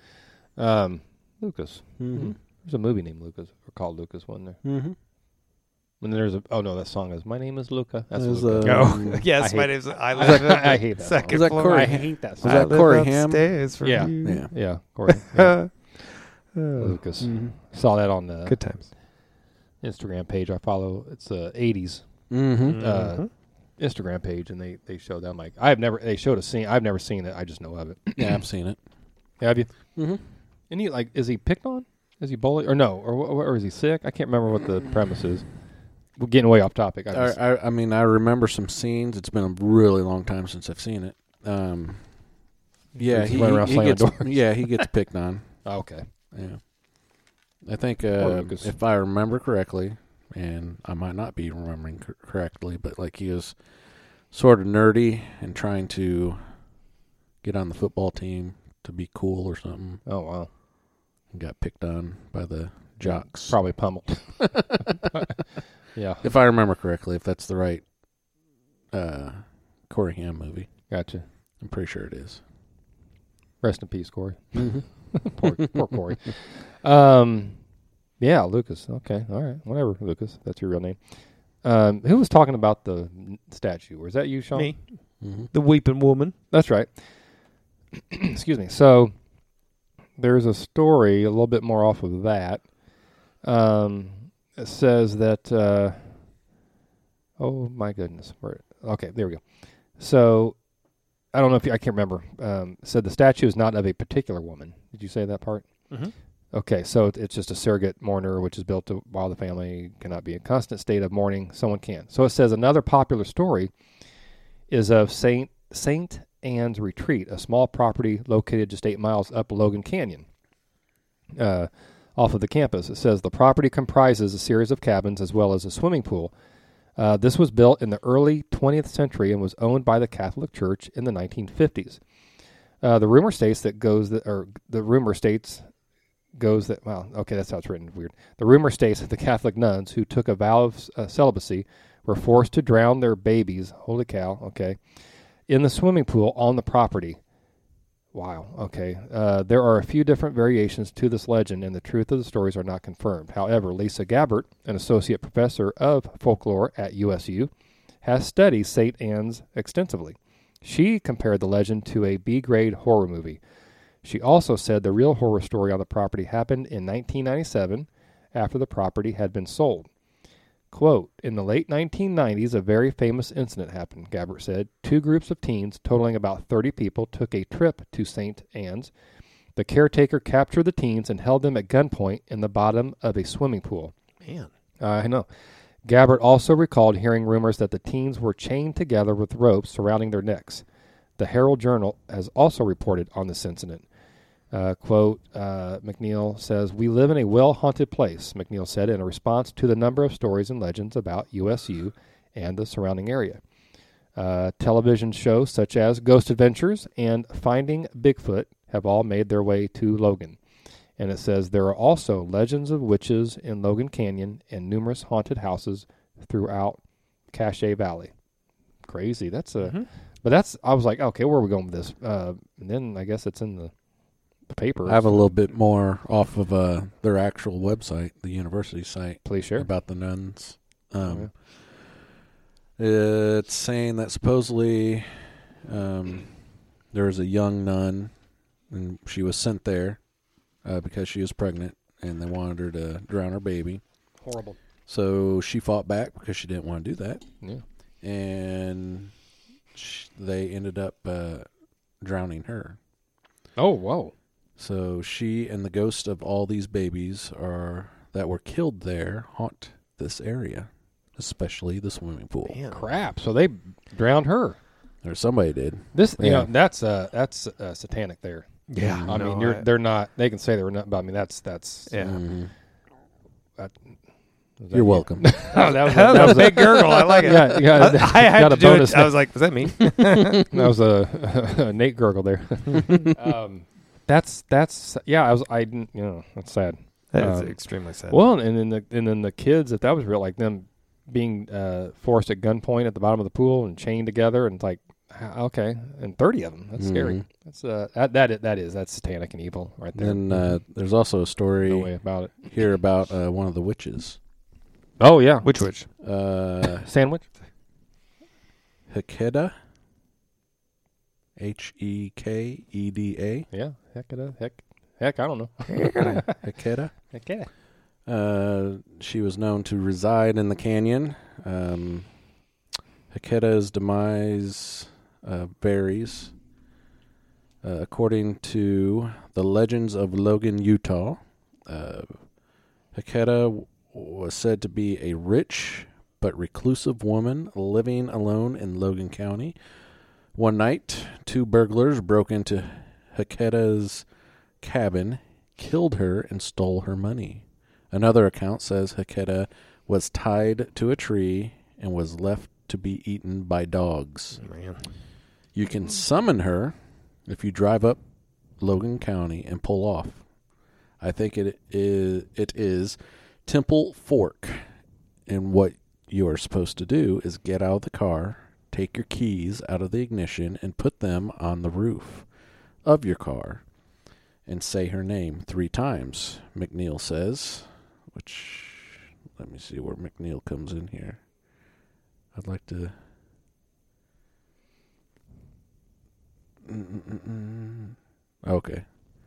Speaker 2: Um, Lucas.
Speaker 4: Mm-hmm.
Speaker 2: There's a movie named Lucas, or called Lucas, wasn't there?
Speaker 4: Mm-hmm.
Speaker 2: And then there's a, oh no, that song is My Name is Luca. That's
Speaker 4: There's
Speaker 2: Luca.
Speaker 4: a-
Speaker 3: Oh,
Speaker 4: Um,
Speaker 3: yes,
Speaker 2: I
Speaker 3: my
Speaker 2: hate-
Speaker 3: name's I
Speaker 2: I,
Speaker 3: live at
Speaker 2: I
Speaker 3: the
Speaker 2: hate that
Speaker 3: second
Speaker 2: song.
Speaker 4: Was that
Speaker 3: floor.
Speaker 4: Corey
Speaker 2: I
Speaker 4: Haim?
Speaker 2: hate that
Speaker 4: Was
Speaker 2: song.
Speaker 3: I
Speaker 4: that
Speaker 3: live
Speaker 4: Corey Haim?
Speaker 3: upstairs for
Speaker 2: Yeah.
Speaker 3: you.
Speaker 4: Yeah.
Speaker 2: Yeah, Corey. Yeah.
Speaker 3: Uh,
Speaker 2: Lucas.
Speaker 4: Mm-hmm.
Speaker 2: Saw that on the
Speaker 3: Good times.
Speaker 2: Instagram page I follow. It's a eighties
Speaker 4: Mm-hmm.
Speaker 2: uh,
Speaker 3: Mhm.
Speaker 2: Instagram page, and they, they showed that. I'm like, I've never, they showed a scene. I've never seen it. I just know of it.
Speaker 4: Yeah, I've seen it.
Speaker 2: Have you?
Speaker 4: Mm-hmm.
Speaker 2: And he, like, is he picked on? Is he bullied? Or no? Or, wh- or is he sick? I can't remember what the premise is. We're getting way off topic. I
Speaker 4: I,
Speaker 2: just,
Speaker 4: I, I mean, I remember some scenes. It's been a really long time since I've seen it. Um, yeah,
Speaker 2: He's
Speaker 4: he,
Speaker 2: running around
Speaker 4: he
Speaker 2: slamming
Speaker 4: gets.
Speaker 2: doors.
Speaker 4: Yeah, he gets picked on.
Speaker 2: oh, okay.
Speaker 4: Yeah, I think
Speaker 2: Poor
Speaker 4: uh,
Speaker 2: Lucas.
Speaker 4: if I remember correctly, and I might not be remembering cor- correctly, but like he was sort of nerdy and trying to get on the football team to be cool or something,
Speaker 2: Oh, wow.
Speaker 4: and got picked on by the jocks.
Speaker 2: Probably pummeled. Yeah.
Speaker 4: If I remember correctly, if that's the right uh, Corey Haim movie,
Speaker 2: Gotcha.
Speaker 4: I'm pretty sure it is.
Speaker 2: Rest in peace, Corey.
Speaker 4: Mm-hmm.
Speaker 2: poor, poor Corey. Um, yeah, Lucas. Okay, all right, whatever, Lucas. That's your real name. Um, who was talking about the n- statue? Was that you, Sean?
Speaker 3: Me,
Speaker 4: Mm-hmm.
Speaker 3: the weeping woman.
Speaker 2: That's right. Excuse me. So there's a story a little bit more off of that. Um, it says that. Uh, oh my goodness! Where? Okay, there we go. So I don't know if you, I can't remember. Um, it said the statue is not of a particular woman. Did you say that part?
Speaker 3: Mm-hmm.
Speaker 2: Okay, so it- it's just a surrogate mourner, which is built to, while the family cannot be in constant state of mourning. Someone can. So it says another popular story is of Saint Saint Anne's Retreat, a small property located just eight miles up Logan Canyon, uh, off of the campus. It says the property comprises a series of cabins as well as a swimming pool. Uh, this was built in the early twentieth century and was owned by the Catholic Church in the nineteen fifties. Uh, the rumor states that goes that, or the rumor states goes that, well, okay, that's how it's written, weird. The rumor states that the Catholic nuns who took a vow of uh, celibacy were forced to drown their babies, holy cow, okay, in the swimming pool on the property. Wow, okay. Uh, there are a few different variations to this legend, and the truth of the stories are not confirmed. However, Lisa Gabbert, an associate professor of folklore at U S U, has studied Saint Anne's extensively. She compared the legend to a B-grade horror movie. She also said the real horror story on the property happened in nineteen ninety-seven after the property had been sold. Quote, in the late nineteen nineties, a very famous incident happened, Gabbert said. Two groups of teens, totaling about thirty people, took a trip to Saint Anne's. The caretaker captured the teens and held them at gunpoint in the bottom of a swimming pool.
Speaker 3: Man.
Speaker 2: Uh, I know. Gabbert also recalled hearing rumors that the teens were chained together with ropes surrounding their necks. The Herald Journal has also reported on this incident. Uh, quote, uh, McNeil says, "We live in a well-haunted place," McNeil said in a response to the number of stories and legends about U S U and the surrounding area. Uh, television shows such as Ghost Adventures and Finding Bigfoot have all made their way to Logan. And it says there are also legends of witches in Logan Canyon and numerous haunted houses throughout Cache Valley. Crazy. That's a,
Speaker 3: Mm-hmm.
Speaker 2: but that's, I was like, okay, where are we going with this? Uh, and then I guess it's in the, the paper.
Speaker 4: I have a little bit more off of uh, their actual website, the university site,
Speaker 2: Please share.
Speaker 4: about the nuns. Um,
Speaker 2: Oh, yeah.
Speaker 4: It's saying that supposedly um, there was a young nun, and she was sent there uh, because she was pregnant, and they wanted her to drown her baby.
Speaker 2: Horrible.
Speaker 4: So she fought back because she didn't want to do that,
Speaker 2: Yeah.
Speaker 4: and sh- they ended up uh, drowning her.
Speaker 2: Oh, whoa.
Speaker 4: So she and the ghosts of all these babies are that were killed there haunt this area, especially the swimming pool.
Speaker 3: Man.
Speaker 2: Crap. So they drowned her.
Speaker 4: Or somebody did.
Speaker 2: This, you
Speaker 4: Yeah.
Speaker 2: know, that's uh, that's uh, satanic there.
Speaker 3: Yeah.
Speaker 2: I
Speaker 3: no,
Speaker 2: mean, you're,
Speaker 3: I-
Speaker 2: they're not. They can say they were not, but I mean, that's that's.
Speaker 3: yeah.
Speaker 4: Mhm.
Speaker 2: That, was that
Speaker 4: You're
Speaker 2: you?
Speaker 4: welcome.
Speaker 2: Oh, that was a,
Speaker 3: That
Speaker 2: that
Speaker 3: was
Speaker 2: was
Speaker 3: a big gurgle. I like it.
Speaker 2: Yeah, you got,
Speaker 3: I, I had
Speaker 2: got
Speaker 3: to
Speaker 2: a
Speaker 3: do
Speaker 2: bonus.
Speaker 3: it. I was like, "Was that me?"
Speaker 2: that was a, a Nate gurgle there. um, that's that's yeah. I was I didn't you know that's sad.
Speaker 3: That is
Speaker 2: Um,
Speaker 3: extremely sad.
Speaker 2: Well, and then the and then the kids, if that was real, like them being uh, forced at gunpoint at the bottom of the pool and chained together, and it's like, h- okay, and thirty of them. That's scary.
Speaker 4: Mhm.
Speaker 2: That's uh, that that is, that is that's satanic and evil right there.
Speaker 4: Then uh, there's also a story
Speaker 2: no way about it.
Speaker 4: here about uh, one of the witches,
Speaker 2: Oh yeah,
Speaker 3: which which?
Speaker 4: uh,
Speaker 2: sandwich?
Speaker 4: Hekeda, H E K E D A,
Speaker 2: Yeah, heck it is. Heck, heck, I don't know.
Speaker 4: Hekeda.
Speaker 2: Heck yeah.
Speaker 4: Uh, she was known to reside in the canyon. Um, Hekeda's demise uh, varies. Uh, according to the Legends of Logan, Utah, uh, Hekeda w- was said to be a rich but reclusive woman living alone in Logan County. One night, two burglars broke into Hekeda's cabin, killed her, and stole her money. Another account says Hekeda was tied to a tree and was left to be eaten by dogs.
Speaker 3: Man.
Speaker 4: You can summon her if you drive up Logan County and pull off. I think it is, it is Temple Fork. And what you are supposed to do is get out of the car, take your keys out of the ignition, and put them on the roof of your car and say her name three times, McNeil says. Which, let me see where McNeil comes in here. I'd like to... Mm-mm-mm. Okay.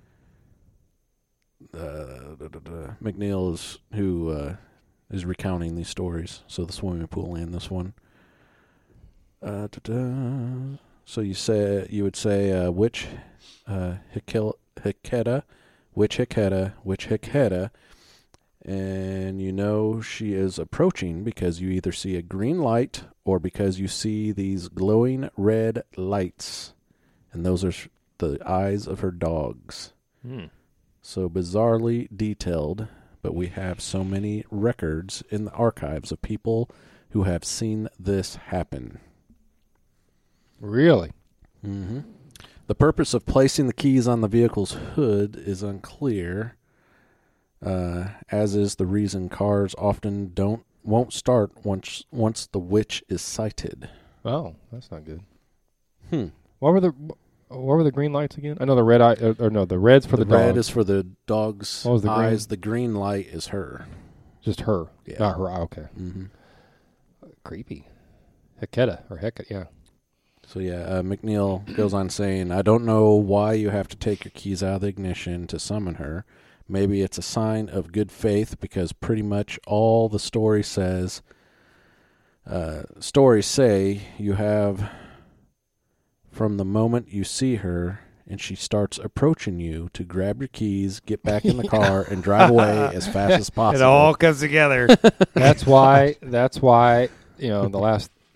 Speaker 4: Uh, da, da, da. McNeil is who uh, is recounting these stories. So the swimming pool and this one. Uh, da, da. So you say you would say uh, which uh, Hekel- Hekeda, which Hekeda, which Hekeda, and you know she is approaching because you either see a green light or because you see these glowing red lights. And those are sh- the eyes of her dogs.
Speaker 2: Hmm.
Speaker 4: So bizarrely detailed, but we have so many records in the archives of people who have seen this happen.
Speaker 2: Really?
Speaker 4: Mm-hmm. The purpose of placing the keys on the vehicle's hood is unclear, uh, as is the reason cars often don't won't start once once the witch is sighted.
Speaker 2: Oh, that's not good.
Speaker 4: Hmm.
Speaker 2: What were the what were the green lights again? I know the red eye, or, or no, the red's for the,
Speaker 4: the red
Speaker 2: dog.
Speaker 4: is for the dog's
Speaker 2: What was the green?
Speaker 4: eyes. The green light is her.
Speaker 2: Just her,
Speaker 4: Yeah.
Speaker 2: not her eye. Okay,
Speaker 4: Mm-hmm.
Speaker 2: creepy. Hekeda or Heket, yeah.
Speaker 4: So yeah, uh, McNeil goes on saying, I don't know why you have to take your keys out of the ignition to summon her. Maybe it's a sign of good faith because pretty much all the story says, uh, stories say you have from the moment you see her and she starts approaching you to grab your keys, get back in the car, and drive away as fast as possible.
Speaker 3: It all comes together.
Speaker 2: That's why. That's why. You know, the last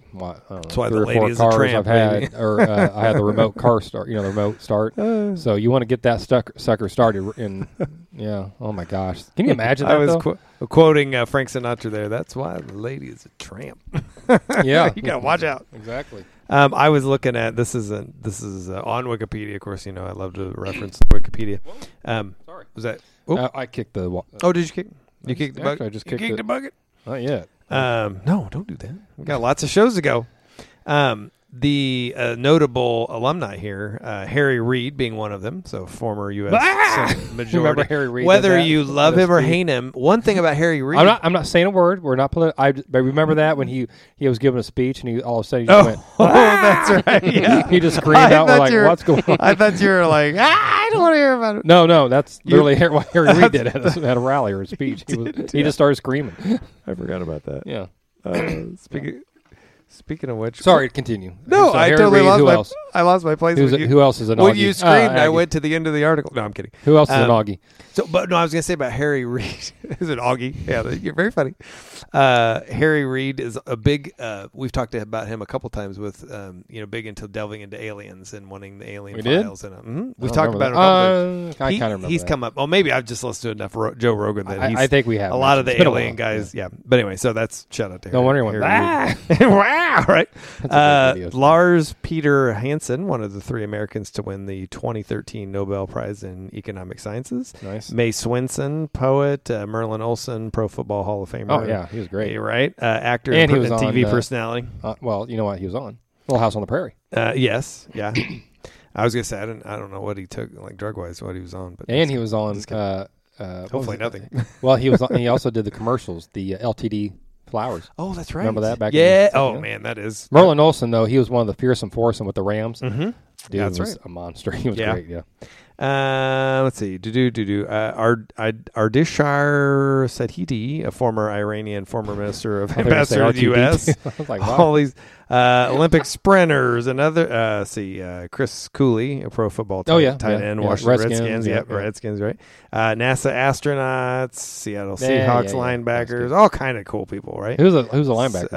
Speaker 2: what, I don't know,
Speaker 3: That's why
Speaker 2: three
Speaker 3: the
Speaker 2: or
Speaker 3: lady
Speaker 2: four
Speaker 3: is a
Speaker 2: cars
Speaker 3: tramp,
Speaker 2: I've had,
Speaker 3: baby.
Speaker 2: or uh, I had the remote car start. You know, the remote start.
Speaker 3: Uh,
Speaker 2: So you want to get that stuck, sucker started. In yeah. Oh my gosh. Can you imagine
Speaker 3: I
Speaker 2: that?
Speaker 3: was
Speaker 2: though?
Speaker 3: qu- quoting uh, Frank Sinatra there. That's why the lady is a tramp.
Speaker 2: Yeah.
Speaker 3: You gotta watch out.
Speaker 2: Exactly.
Speaker 3: Um, I was looking at this is a, this is uh, on Wikipedia. Of course, you know I love to reference Wikipedia. Um,
Speaker 2: Sorry.
Speaker 3: was that? Oh,
Speaker 2: Uh, I kicked the. wa-
Speaker 3: oh did you kick? You
Speaker 2: I
Speaker 3: kicked the
Speaker 2: just-
Speaker 3: bucket.
Speaker 2: actually, I just
Speaker 3: You
Speaker 2: kicked
Speaker 3: kicked
Speaker 2: it.
Speaker 3: the bucket.
Speaker 2: Not yet.
Speaker 3: Um, no, don't do that. We got lots of shows to go. Um, the uh, notable alumni here, uh, Harry Reid being one of them, so former U S
Speaker 2: Ah!
Speaker 3: Senate majority.
Speaker 2: Remember Harry Reid?
Speaker 3: Whether
Speaker 2: did that?
Speaker 3: you love
Speaker 2: That
Speaker 3: him or
Speaker 2: speech?
Speaker 3: hate him, one thing about Harry Reid.
Speaker 2: I'm not. I'm not saying a word. We're not. Politi- I, but remember that when he he was giving a speech and he all of a sudden he
Speaker 3: Oh,
Speaker 2: just went.
Speaker 3: oh, that's right. Yeah.
Speaker 2: He just screamed
Speaker 3: I
Speaker 2: out. We're
Speaker 3: thought
Speaker 2: like,
Speaker 3: you were-
Speaker 2: what's going on?
Speaker 3: I thought you were like, ah, I don't want to hear about it.
Speaker 2: No, no, that's
Speaker 3: You-
Speaker 2: literally Harry- what Harry Reid did at a, at a rally or a speech. He, was,
Speaker 3: did,
Speaker 2: he
Speaker 3: yeah.
Speaker 2: just started screaming.
Speaker 3: I forgot about that.
Speaker 2: Yeah.
Speaker 3: Uh, speaking, speaking of which,
Speaker 2: Sorry, continue.
Speaker 3: No,
Speaker 2: So
Speaker 3: I
Speaker 2: Harry
Speaker 3: totally
Speaker 2: Reid,
Speaker 3: lost
Speaker 2: who
Speaker 3: my.
Speaker 2: else?
Speaker 3: I lost my place.
Speaker 2: Who's
Speaker 3: when
Speaker 2: a-
Speaker 3: you,
Speaker 2: who else is an
Speaker 3: when
Speaker 2: Augie?
Speaker 3: you
Speaker 2: Ah,
Speaker 3: screamed, I
Speaker 2: Aggie.
Speaker 3: went to the end of the article. No, I'm kidding.
Speaker 2: Who else is an
Speaker 3: um,
Speaker 2: Augie?
Speaker 3: So, but no, I was going to say about Harry Reid. Is it Augie? Yeah, you're very funny. Uh, Harry Reid is a big. Uh, we've talked to, about him a couple times with, um, you know, big into delving into aliens and wanting the alien
Speaker 2: We did?
Speaker 3: files. And mm-hmm.
Speaker 2: I
Speaker 3: we've
Speaker 2: don't
Speaker 3: talked
Speaker 2: remember
Speaker 3: about him. A couple
Speaker 2: that.
Speaker 3: times.
Speaker 2: Uh, I
Speaker 3: He-
Speaker 2: kind of remember
Speaker 3: He's
Speaker 2: that.
Speaker 3: come up. Well, maybe I've just listened to enough Ro- Joe Rogan that
Speaker 2: I,
Speaker 3: he's.
Speaker 2: I think we have
Speaker 3: a lot of the
Speaker 2: It's been a
Speaker 3: alien
Speaker 2: while.
Speaker 3: guys, yeah. But anyway, so that's shout out to
Speaker 2: No
Speaker 3: Harry,
Speaker 2: wonder he went,
Speaker 3: Harry Reid. Wow, right?
Speaker 2: That's a great
Speaker 3: Uh,
Speaker 2: video.
Speaker 3: Lars Peter Hansen, one of the three Americans to win the twenty thirteen Nobel Prize in Economic Sciences.
Speaker 2: Nice.
Speaker 3: May Swenson, poet. Uh, Merlin Olsen, Pro Football Hall of Famer.
Speaker 2: Oh yeah, he was great.
Speaker 3: You're right. Uh, actor
Speaker 2: And
Speaker 3: and,
Speaker 2: he was
Speaker 3: T V
Speaker 2: on, uh,
Speaker 3: personality.
Speaker 2: Uh, well, you know what? He was on Little House on the Prairie,
Speaker 3: Uh, yes, yeah. I was gonna say I don't. I don't know what he took, like drug wise, what he was on, but
Speaker 2: and he was on.
Speaker 3: Just kidding.
Speaker 2: Uh, uh, what
Speaker 3: hopefully
Speaker 2: was it?
Speaker 3: nothing.
Speaker 2: Well, he was. On, he also did the commercials, the uh, L T D flowers.
Speaker 3: Oh, that's right.
Speaker 2: Remember that back in
Speaker 3: Yeah.
Speaker 2: the-
Speaker 3: oh
Speaker 2: yeah.
Speaker 3: man, that is
Speaker 2: Merlin Olsen, though, he was one of the fearsome foursome with the Rams.
Speaker 3: Mm-hmm.
Speaker 2: Dude
Speaker 3: That's
Speaker 2: was
Speaker 3: right.
Speaker 2: a monster. He was
Speaker 3: Yeah.
Speaker 2: great. Yeah.
Speaker 3: Uh, let's see. Do do do do. Uh, Ard, Ard, Ardishar Sadhiti, a former Iranian former minister of
Speaker 2: I thought you were gonna say
Speaker 3: ambassador to the U S.
Speaker 2: R two D two. I was like, wow.
Speaker 3: All these uh, Olympic sprinters and other. Uh, let's see. Uh, Chris Cooley, a pro football tight,
Speaker 2: Oh, yeah,
Speaker 3: tight
Speaker 2: yeah,
Speaker 3: end,
Speaker 2: yeah.
Speaker 3: Washington
Speaker 2: Redskins,
Speaker 3: Redskins.
Speaker 2: yeah,
Speaker 3: Yep,
Speaker 2: yeah.
Speaker 3: Redskins. Right. Uh, NASA astronauts, Seattle
Speaker 2: Yeah,
Speaker 3: Seahawks
Speaker 2: yeah, yeah. That's
Speaker 3: linebackers,
Speaker 2: good.
Speaker 3: all kind of cool people. Right.
Speaker 2: Who's a who's a linebacker?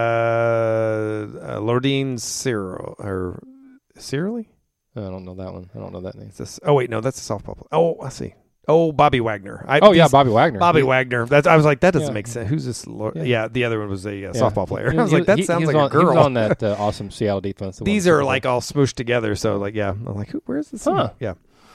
Speaker 3: Uh, uh, Lordine Cyril or Cyrilly.
Speaker 2: I don't know that one. I don't know that name.
Speaker 3: Is this, oh wait, no, that's a softball. Player. Oh, I see. Oh, Bobby Wagner. I,
Speaker 2: Oh yeah,
Speaker 3: these-
Speaker 2: Bobby Wagner.
Speaker 3: Bobby
Speaker 2: He-
Speaker 3: Wagner. That's. I was like, that doesn't
Speaker 2: Yeah.
Speaker 3: make sense. Who's this? Lord?
Speaker 2: Yeah.
Speaker 3: Yeah. the other one was a uh,
Speaker 2: yeah.
Speaker 3: softball player.
Speaker 2: He-
Speaker 3: I was
Speaker 2: he-
Speaker 3: like, that
Speaker 2: he-
Speaker 3: sounds
Speaker 2: he was
Speaker 3: like
Speaker 2: on,
Speaker 3: a girl.
Speaker 2: He was on that uh, awesome Seattle defense. that won
Speaker 3: These
Speaker 2: the
Speaker 3: are
Speaker 2: Super Bowl.
Speaker 3: like all smooshed together. So like, yeah, I'm like, who, where's this?
Speaker 2: Huh.
Speaker 3: Yeah.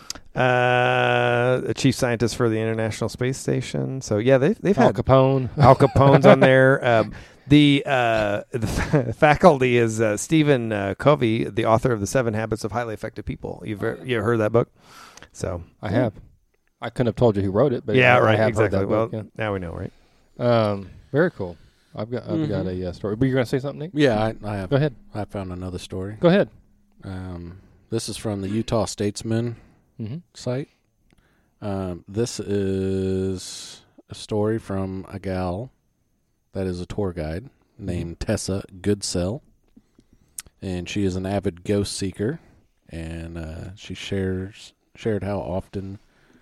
Speaker 3: Uh, a chief scientist for the International Space Station. So yeah, they've they've
Speaker 2: Al
Speaker 3: had
Speaker 2: Capone.
Speaker 3: Al Capone's on there. Um, the uh, the f- faculty is uh, Stephen uh, Covey, the author of the Seven Habits of Highly Effective People. You've you ever heard that book? So
Speaker 2: I have. I couldn't have told you who wrote it, but
Speaker 3: yeah,
Speaker 2: I,
Speaker 3: right,
Speaker 2: I have
Speaker 3: exactly.
Speaker 2: heard that
Speaker 3: Well,
Speaker 2: book,
Speaker 3: now we know, right?
Speaker 2: yeah. Um, very cool. I've got I've got
Speaker 4: Mhm.
Speaker 2: a uh, story. But you're gonna say something, Nick?
Speaker 4: Yeah, I, I have.
Speaker 2: Go ahead.
Speaker 4: I found another story.
Speaker 2: Go ahead.
Speaker 4: Um, this is from the Utah Statesman
Speaker 2: Mm-hmm.
Speaker 4: site. Um, this is a story from a gal that is a tour guide named Tessa Goodsell, and she is an avid ghost seeker, and uh, she shares shared how often,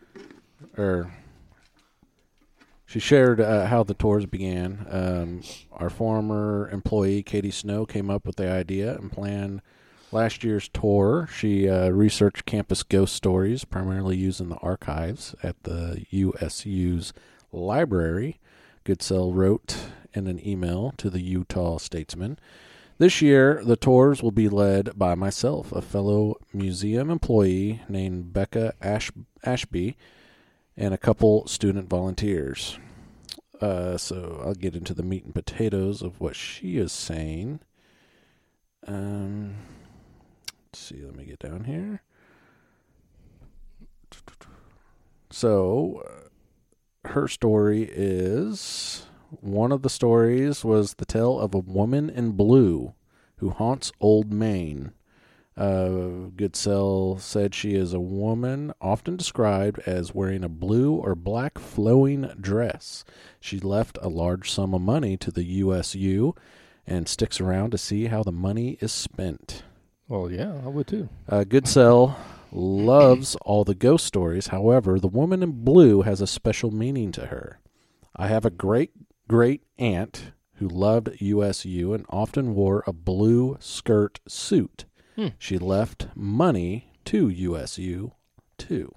Speaker 4: or she shared uh, how the tours began. Um, our former employee Katie Snow came up with the idea and planned last year's tour. She uh, researched campus ghost stories, primarily using the archives at the U S U's library. Goodsell wrote in an email to the Utah Statesman, "This year, the tours will be led by myself, a fellow museum employee named Becca Ash- Ashby, and a couple student volunteers." Uh, so I'll get into the meat and potatoes of what she is saying. Um... Let's see, let me get down here. So, uh, her story is, one of the stories was the tale of a woman in blue who haunts Old Main. Uh, Goodsell said she is a woman often described as wearing a blue or black flowing dress. She left a large sum of money to the U S U and sticks around to see how the money is spent.
Speaker 2: Well, yeah, I would too.
Speaker 4: Uh, Goodsell loves all the ghost stories. However, the woman in blue has a special meaning to her. "I have a great great aunt who loved U S U and often wore a blue skirt suit.
Speaker 2: Hmm.
Speaker 4: She left money to U S U, too.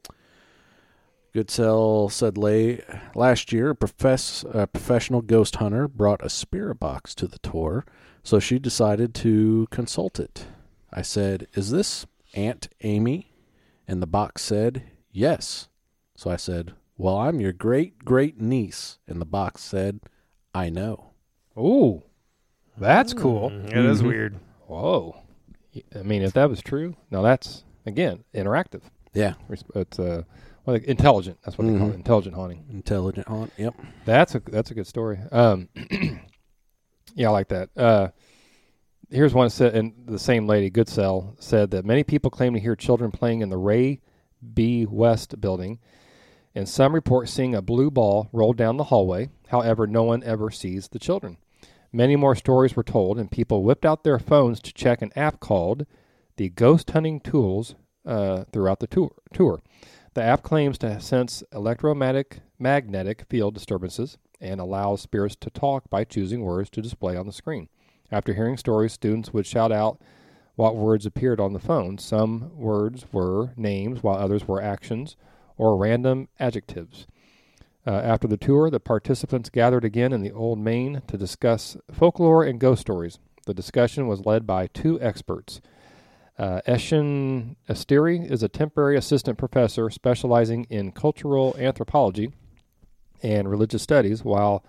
Speaker 4: Goodsell said lay, last year, a, profess, a professional ghost hunter brought a spirit box to the tour, so she decided to consult it. I said, "Is this Aunt Amy?" And the box said, "Yes." So I said, "Well, I'm your great-great-niece." And the box said, "I know."
Speaker 2: Ooh, that's cool.
Speaker 3: It is
Speaker 4: Mhm.
Speaker 3: weird.
Speaker 2: Whoa. I mean, if that was true, now that's, again, interactive.
Speaker 4: Yeah.
Speaker 2: It's uh, well, intelligent. That's what they call it,
Speaker 4: Mhm.
Speaker 2: intelligent haunting.
Speaker 4: Intelligent haunt, yep.
Speaker 2: That's a that's a good story. Um, yeah, I like that. Uh, here's one that said, and the same lady, Goodsell, said that many people claim to hear children playing in the Ray B. West building, and some report seeing a blue ball roll down the hallway. However, no one ever sees the children. Many more stories were told, and people whipped out their phones to check an app called the Ghost Hunting Tools uh, throughout the tour. tour. The app claims to sense electromagnetic magnetic field disturbances and allows spirits to talk by choosing words to display on the screen. After hearing stories, students would shout out what words appeared on the phone. Some words were names, while others were actions or random adjectives. Uh, after the tour, the participants gathered again in the Old Main to discuss folklore and ghost stories. The discussion was led by two experts. Uh, Eshin Asteri is a temporary assistant professor specializing in cultural anthropology and religious studies, while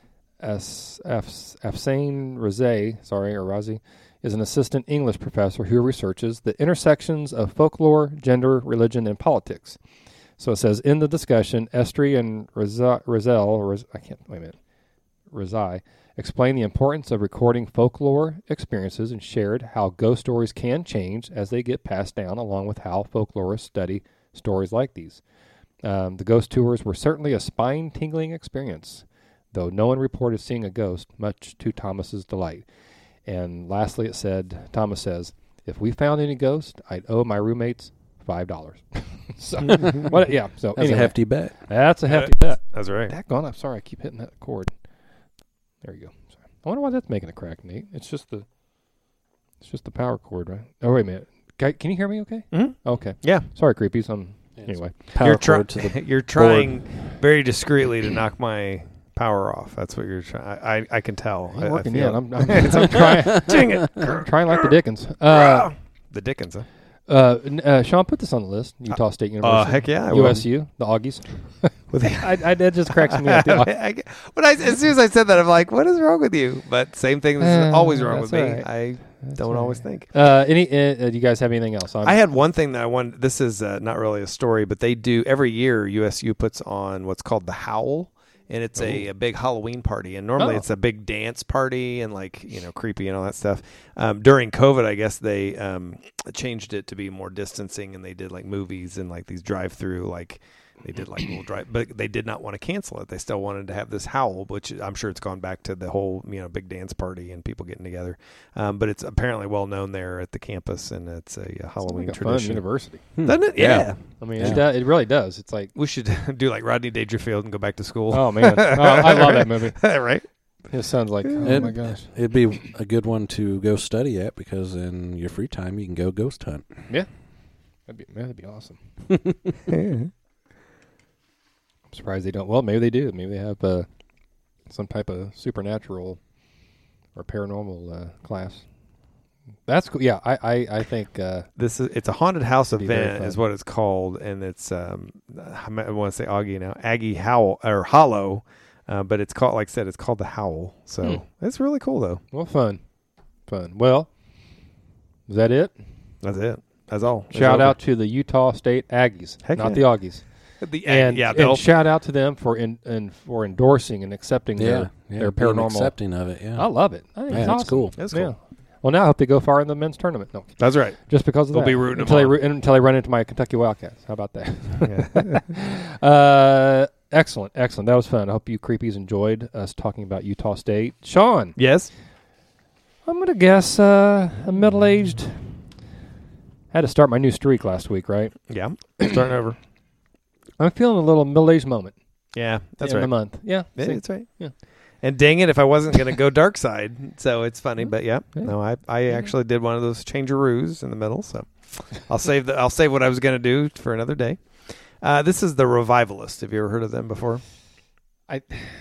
Speaker 2: As- Af- Afsane Razi, sorry, or Razi, is an assistant English professor who researches the intersections of folklore, gender, religion, and politics. So it says, in the discussion, Estri and Razel, Razel I can't, wait a minute, Razai, explained the importance of recording folklore experiences and shared how ghost stories can change as they get passed down, along with how folklorists study stories like these. Um, the ghost tours were certainly a spine-tingling experience, though no one reported seeing a ghost, much to Thomas's delight. And lastly, it said, Thomas says, if we found any ghosts, I'd owe my roommates five dollars. So, what, yeah. So
Speaker 4: That's
Speaker 2: anyway,
Speaker 4: a hefty bet.
Speaker 2: That's a hefty bet.
Speaker 3: That's right.
Speaker 2: That gone. I'm sorry. I keep hitting that cord. There you go. Sorry. I wonder why that's making a crack, Nate. It's just the, it's just the power cord, right? Oh wait a minute. Can, can you hear me? Okay.
Speaker 3: Mm-hmm.
Speaker 2: Okay.
Speaker 3: Yeah.
Speaker 2: Sorry, creepies. Um.
Speaker 4: Yeah, it's
Speaker 2: Anyway,
Speaker 4: Power
Speaker 3: You're, try-
Speaker 4: cord to the
Speaker 3: you're trying very discreetly to knock my power off. That's what you're trying. I, I I can tell.
Speaker 2: ain't
Speaker 3: I,
Speaker 2: working
Speaker 3: I feel
Speaker 2: yet. I'm, I'm, I'm trying.
Speaker 3: Dang it.
Speaker 2: I'm trying like the Dickens. Uh,
Speaker 3: the Dickens, huh?
Speaker 2: uh, n- uh, Sean, put this on the list. Utah State University.
Speaker 3: Uh, heck yeah. I will.
Speaker 2: U S U, the Augies.
Speaker 3: With the-
Speaker 2: I, I, that just cracks me up. The Aug-
Speaker 3: I, when I, as soon as I said that, I'm like, what is wrong with you? But same thing that's
Speaker 2: Uh,
Speaker 3: always wrong
Speaker 2: that's
Speaker 3: with me.
Speaker 2: all right.
Speaker 3: I
Speaker 2: That's
Speaker 3: don't
Speaker 2: all
Speaker 3: always
Speaker 2: right.
Speaker 3: think.
Speaker 2: Uh, any? Uh, do you guys have anything else? I'm,
Speaker 3: I had one thing that I wanted. This is uh, not really a story, but they do every year. U S U puts on what's called the Howl, and it's a, a big Halloween party. And normally
Speaker 2: Oh.
Speaker 3: it's a big dance party and like you know creepy and all that stuff. Um, during COVID, I guess they um, changed it to be more distancing, and they did like movies and like these drive-through like. They did like little drive, but they did not want to cancel it. They still wanted to have this Howl, which I'm sure it's gone back to the whole, you know, big dance party and people getting together. Um, but it's apparently well known there at the campus, and it's a, uh
Speaker 2: Sounds
Speaker 3: Halloween
Speaker 2: like a fun
Speaker 3: tradition.
Speaker 2: university.
Speaker 3: Doesn't it?
Speaker 4: Yeah.
Speaker 3: Yeah.
Speaker 2: I mean,
Speaker 4: Yeah.
Speaker 2: it, do, it really does. It's like,
Speaker 3: We should do like Rodney Dangerfield and go back to school.
Speaker 2: oh man, oh, I love that movie.
Speaker 3: Right?
Speaker 2: It sounds like, oh
Speaker 4: And-
Speaker 2: my gosh.
Speaker 4: It'd be a good one to go study at because in your free time you can go ghost hunt.
Speaker 2: That'd be that'd be awesome. I'm surprised they don't. Well, maybe they do. Maybe they have uh, some type of supernatural or paranormal uh, class. That's cool. Yeah, I I, I think uh,
Speaker 3: This is it's a haunted house
Speaker 2: Be very
Speaker 3: event
Speaker 2: fun.
Speaker 3: is what it's called, and it's um I want to say Augie now Aggie Howl or Hollow, uh, but it's called like I said it's called the Howl. So
Speaker 2: Hmm.
Speaker 3: it's really cool though.
Speaker 2: well, fun, fun. Well, is that it?
Speaker 3: That's it. That's all. It's
Speaker 2: Shout
Speaker 3: over.
Speaker 2: out to the Utah State Aggies,
Speaker 3: Heck
Speaker 2: not
Speaker 3: yeah.
Speaker 2: the Augies.
Speaker 3: the
Speaker 2: And,
Speaker 3: yeah
Speaker 2: and
Speaker 3: they'll-
Speaker 2: shout out to them for in, and for endorsing and accepting their,
Speaker 4: yeah,
Speaker 2: their
Speaker 4: being
Speaker 2: paranormal.
Speaker 4: accepting of it. Yeah,
Speaker 2: I love it. I think
Speaker 4: Yeah,
Speaker 2: it's
Speaker 4: that's
Speaker 2: awesome.
Speaker 4: cool.
Speaker 3: That's
Speaker 2: Yeah.
Speaker 3: cool.
Speaker 2: Well, now I hope they go far in the men's tournament. No,
Speaker 3: That's right.
Speaker 2: just because of
Speaker 3: They'll
Speaker 2: that.
Speaker 3: be rooting
Speaker 2: until
Speaker 3: them
Speaker 2: they
Speaker 3: on.
Speaker 2: ru- until they run into my Kentucky Wildcats. How about that?
Speaker 3: Yeah.
Speaker 2: uh, excellent, excellent. That was fun. I hope you creepies enjoyed us talking about Utah State. Sean,
Speaker 3: Yes.
Speaker 2: I'm gonna guess uh, a middle-aged. Had to start my new streak last week, right?
Speaker 3: Yeah. Starting over.
Speaker 2: I'm feeling a little middle-aged moment.
Speaker 3: Yeah, that's
Speaker 2: in
Speaker 3: right.
Speaker 2: the month. Yeah,
Speaker 3: Yeah,
Speaker 2: see?
Speaker 3: that's right.
Speaker 2: Yeah.
Speaker 3: And dang it, if I wasn't going to go dark side. So it's funny, but yeah,
Speaker 2: Yeah.
Speaker 3: no, I, I actually did one of those changearoos in the middle. So I'll save the I'll save what I was going to do for another day. Uh, this is the Revivalist. Have you ever heard of them before?
Speaker 2: I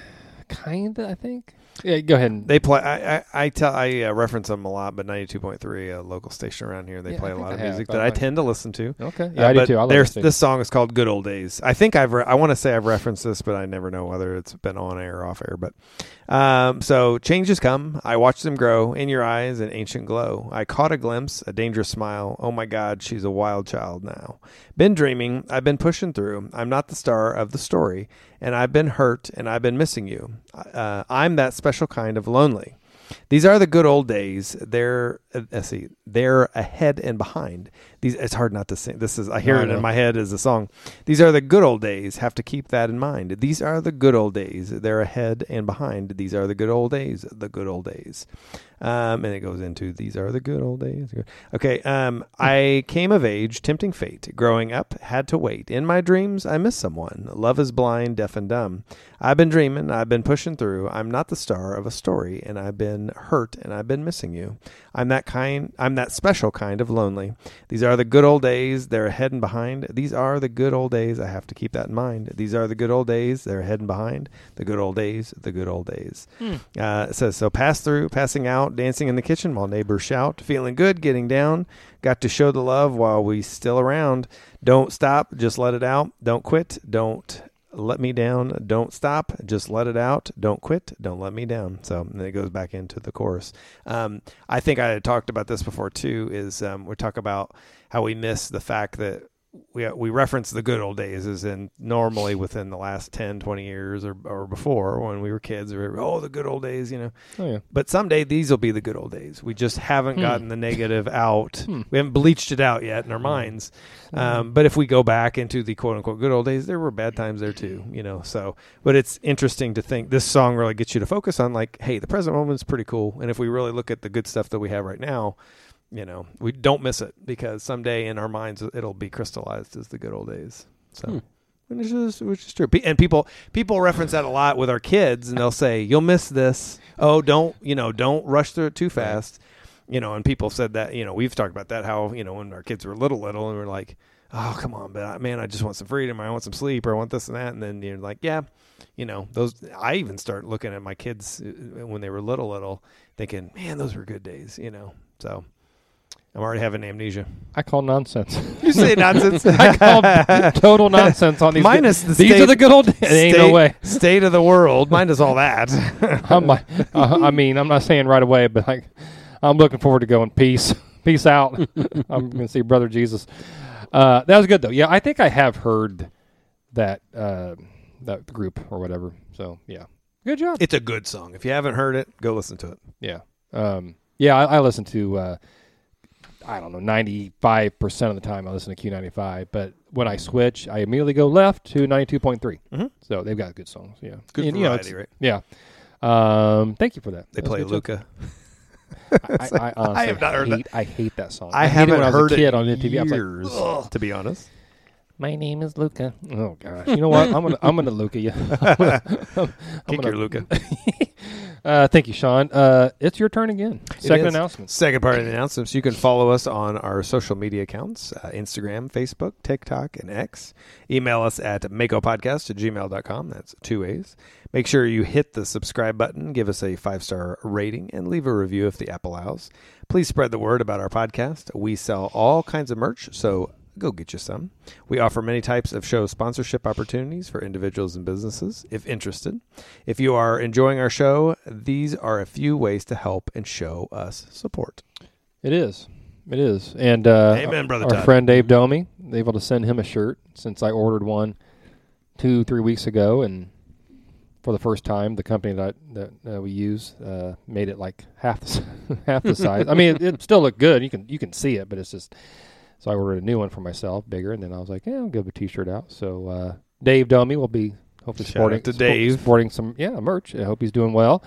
Speaker 2: kind of, I think. Yeah, go ahead. And,
Speaker 3: They play. I I, I tell I uh, reference them a lot, but ninety-two point three, a local station around here, they
Speaker 2: Yeah,
Speaker 3: play
Speaker 2: I
Speaker 3: a
Speaker 2: think
Speaker 3: lot
Speaker 2: I
Speaker 3: of
Speaker 2: have.
Speaker 3: music
Speaker 2: I
Speaker 3: that I
Speaker 2: like-
Speaker 3: tend to listen to.
Speaker 2: okay.
Speaker 3: Uh,
Speaker 2: Yeah, I do
Speaker 3: but
Speaker 2: too. I love
Speaker 3: there's-
Speaker 2: this.
Speaker 3: this song is called "Good Old Days." I think I've. Re- I want to say I've referenced this, but I never know whether it's been on air or off air. But um, so changes come. I watched them grow in your eyes, an ancient glow. I caught a glimpse, a dangerous smile. Oh my God, she's a wild child now. Been dreaming. I've been pushing through. I'm not the star of the story, and I've been hurt, and I've been missing you. Uh, I'm that special kind of lonely. These are the good old days. They're uh, let's see, they're ahead and behind. These it's hard not to sing. This is I hear
Speaker 2: No, I
Speaker 3: it in
Speaker 2: know.
Speaker 3: my head as a song. These are the good old days. Have to keep that in mind. These are the good old days. They're ahead and behind. These are the good old days. The good old days. Um, and it goes into these are the good old days. Okay. Um, I came of age, tempting fate. Growing up, had to wait. In my dreams, I miss someone. Love is blind, deaf and dumb. I've been dreaming. I've been pushing through. I'm not the star of a story, and I've been hurt, and I've been missing you. I'm that kind. I'm that special kind of lonely. These are the good old days. They're ahead and behind. These are the good old days. I have to keep that in mind. These are the good old days. They're ahead and behind. The good old days. The good old days.
Speaker 2: Hmm.
Speaker 3: Uh, it says, so pass through, passing out, dancing in the kitchen while neighbors shout, feeling good, getting down, got to show the love while we still around. Don't stop, just let it out. Don't quit, don't let me down. Don't stop, just let it out. Don't quit, don't let me down. So and then it goes back into the chorus. Um, I think I had talked about this before too, is um, we talk about how we miss the fact that we we reference the good old days as in normally within the last ten, twenty years or, or before when we were kids, we were, oh, the good old days, you know.
Speaker 2: Oh, yeah.
Speaker 3: But someday these will be the good old days. We just haven't
Speaker 2: Hmm.
Speaker 3: gotten the negative out.
Speaker 2: Hmm.
Speaker 3: We haven't bleached it out yet in our minds. Um, but if we go back into the quote unquote good old days, there were bad times there too, you know. So, but it's interesting to think this song really gets you to focus on like, hey, the present moment's pretty cool. And if we really look at the good stuff that we have right now, you know, we don't miss it because someday in our minds it'll be crystallized as the good old days. So,
Speaker 4: Hmm.
Speaker 3: which is which is true. Pe- And people people reference that a lot with our kids, and they'll say, "You'll miss this. Oh, don't you know? Don't rush through it too fast." You know, and people said that. You know, we've talked about that. How you know when our kids were little, little, and we're like, "Oh, come on, but I- man, I just want some freedom. I want some sleep, or I want this and that." And then you're like, "Yeah." You know, those. I even start looking at my kids uh, when they were little, little, thinking, "Man, those were good days." You know, so. I'm already having amnesia.
Speaker 2: I call nonsense.
Speaker 3: You say nonsense.
Speaker 2: I call total nonsense on these.
Speaker 3: Minus
Speaker 2: good,
Speaker 3: the
Speaker 2: these
Speaker 3: state-
Speaker 2: are the good old days. It ain't no
Speaker 3: state,
Speaker 2: way.
Speaker 3: State of the world. Mine does all that.
Speaker 2: I'm like, uh, I mean, I'm not saying right away, but like, I'm looking forward to going peace, peace out. I'm going to see Brother Jesus. Uh, that was good though. Yeah, I think I have heard that uh, that group or whatever. So yeah, good job.
Speaker 3: It's a good song. If you haven't heard it, go listen to it.
Speaker 2: Yeah, um, yeah. I, I listen to. Uh, I don't know, ninety-five percent of the time I listen to Q ninety-five, but when I switch, I immediately go left to ninety-two point three.
Speaker 3: Mhm.
Speaker 2: So they've got good songs. Yeah,
Speaker 3: Good
Speaker 2: And, you know,
Speaker 3: variety,
Speaker 2: it's-
Speaker 3: right?
Speaker 2: Yeah. Um, thank you for that.
Speaker 3: They
Speaker 2: That was
Speaker 3: play
Speaker 2: a good job.
Speaker 3: Luca.
Speaker 2: I, I, I honestly
Speaker 3: I have not heard
Speaker 2: hate, I hate that song.
Speaker 3: I,
Speaker 2: hated
Speaker 3: haven't
Speaker 2: it when I was
Speaker 3: heard
Speaker 2: a kid
Speaker 3: it
Speaker 2: on
Speaker 3: in
Speaker 2: M T V. I was like,
Speaker 3: years,
Speaker 2: "Ugh."
Speaker 3: to be honest.
Speaker 2: My name is Luca. Oh gosh, you know what? I'm gonna I'm gonna Luca you. I'm gonna, I'm
Speaker 3: Kick
Speaker 2: gonna-
Speaker 3: your Luca.
Speaker 2: uh, thank you, Sean. Uh, it's your turn again. Second
Speaker 3: is.
Speaker 2: announcement.
Speaker 3: Second part of the announcements. You can follow us on our social media accounts, uh, Instagram, Facebook, TikTok, and X. Email us at makopodcast at gmail dot com. That's two ways. Make sure you hit the subscribe button, give us a five-star rating, and leave a review if the app allows. Please spread the word about our podcast. We sell all kinds of merch, so go get you some. We offer many types of show sponsorship opportunities for individuals and businesses, if interested. If you are enjoying our show, these are a few ways to help and show us support.
Speaker 2: It is. It is. And uh,
Speaker 3: Amen, Brother
Speaker 2: our
Speaker 3: Todd.
Speaker 2: friend Dave Domi, able to send him a shirt since I ordered one two, three weeks ago, and for the first time, the company that that uh, we use uh, made it like half the s- half the size. I mean, it, it still looked good. You can you can see it, but it's just. So I ordered a new one for myself, bigger, and then I was like, yeah, I'll give a T-shirt out. So uh, Dave Domi will be hopefully
Speaker 3: Shout
Speaker 2: sporting
Speaker 3: out to
Speaker 2: spo-
Speaker 3: Dave.
Speaker 2: sporting some yeah merch. I hope he's doing well.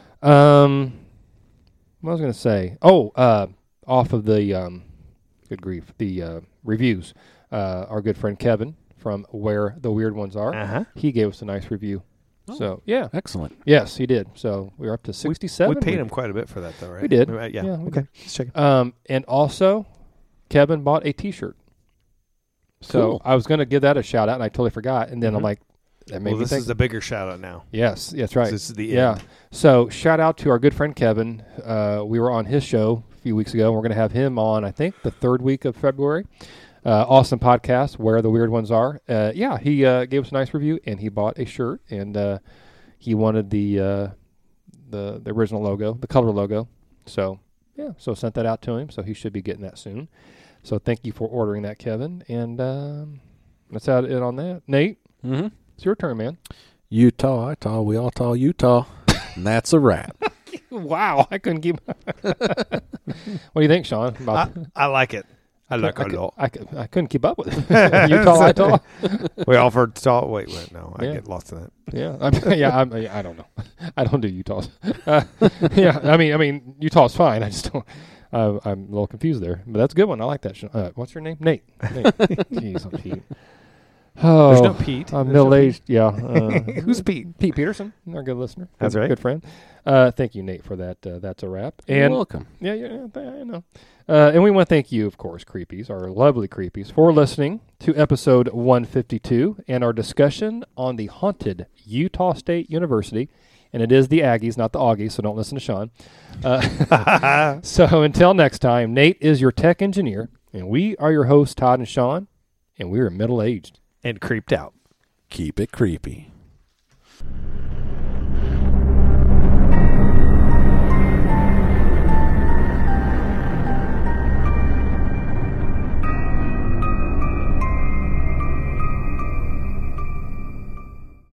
Speaker 2: Um, what was I going to say? Oh, uh, off of the um, good grief, the uh, reviews. Uh, our good friend Kevin from Where the Weird Ones Are.
Speaker 3: Uh-huh.
Speaker 2: He gave us a nice review. So yeah,
Speaker 4: Excellent.
Speaker 2: yes, he did. So we were up to sixty-seven.
Speaker 3: We paid him quite a bit for that, though, right?
Speaker 2: We did.
Speaker 3: Uh, yeah.
Speaker 2: Yeah, we
Speaker 3: okay.
Speaker 2: did.
Speaker 3: Just checking.
Speaker 2: Um, and also, Kevin bought a T-shirt. So
Speaker 4: Cool.
Speaker 2: I was going to give that a shout out, and I totally forgot. And then
Speaker 3: Mhm.
Speaker 2: I'm like, that made
Speaker 3: Well,
Speaker 2: me
Speaker 3: this
Speaker 2: think.
Speaker 3: is the bigger shout out now.
Speaker 2: yes, that's right.
Speaker 3: This is the
Speaker 2: Yeah.
Speaker 3: end.
Speaker 2: So shout out to our good friend Kevin. Uh, we were on his show a few weeks ago, and we're going to have him on, I think, the third week of February. Uh, awesome podcast, Where the Weird Ones Are. Uh, yeah, he uh, gave us a nice review, and he bought a shirt, and uh, he wanted the, uh, the the original logo, the color logo. So, yeah, so sent that out to him, so he should be getting that soon. So thank you for ordering that, Kevin. And um, that's out it on that. Nate,
Speaker 4: Mm-hmm.
Speaker 2: it's your turn, man.
Speaker 4: Utah, I tall, we all tall Utah. And that's a wrap.
Speaker 2: Wow, I couldn't keep. What do you think, Sean? About
Speaker 3: I, I like it. I like
Speaker 2: I,
Speaker 3: it a
Speaker 2: cou-
Speaker 3: lot.
Speaker 2: I, cou- I couldn't keep up with it. Utah, I tall.
Speaker 3: We offered tall. Wait, wait, no. I
Speaker 2: Yeah.
Speaker 3: get lost in that.
Speaker 2: Yeah, I mean, yeah, I'm, I don't know. I don't do Utahs. Uh, yeah, I mean, I mean, Utah's fine. I just don't. Uh, I'm a little confused there, but that's a good one. I like that. Sean. Uh, what's your name? Nate. Nate. Jeez, I'm Pete. Oh,
Speaker 3: There's no Pete.
Speaker 2: I'm
Speaker 3: There's no
Speaker 2: middle aged. Yeah. Uh,
Speaker 3: Pete. Who's Pete?
Speaker 2: Pete Peterson, our good listener.
Speaker 3: That's
Speaker 2: Good-
Speaker 3: right.
Speaker 2: Good friend. Uh, thank you, Nate, for that. Uh, that's a wrap.
Speaker 4: You're
Speaker 2: And
Speaker 4: welcome.
Speaker 2: yeah, yeah, yeah, I know. Uh, and we want to thank you, of course, Creepies, our lovely Creepies, for listening to episode one fifty-two and our discussion on the haunted Utah State University. And it is the Aggies, not the Augies, so don't listen to Sean. Uh, so until next time, Nate is your tech engineer, and we are your hosts, Todd and Sean, and we are middle-aged.
Speaker 3: And creeped out.
Speaker 4: Keep it creepy.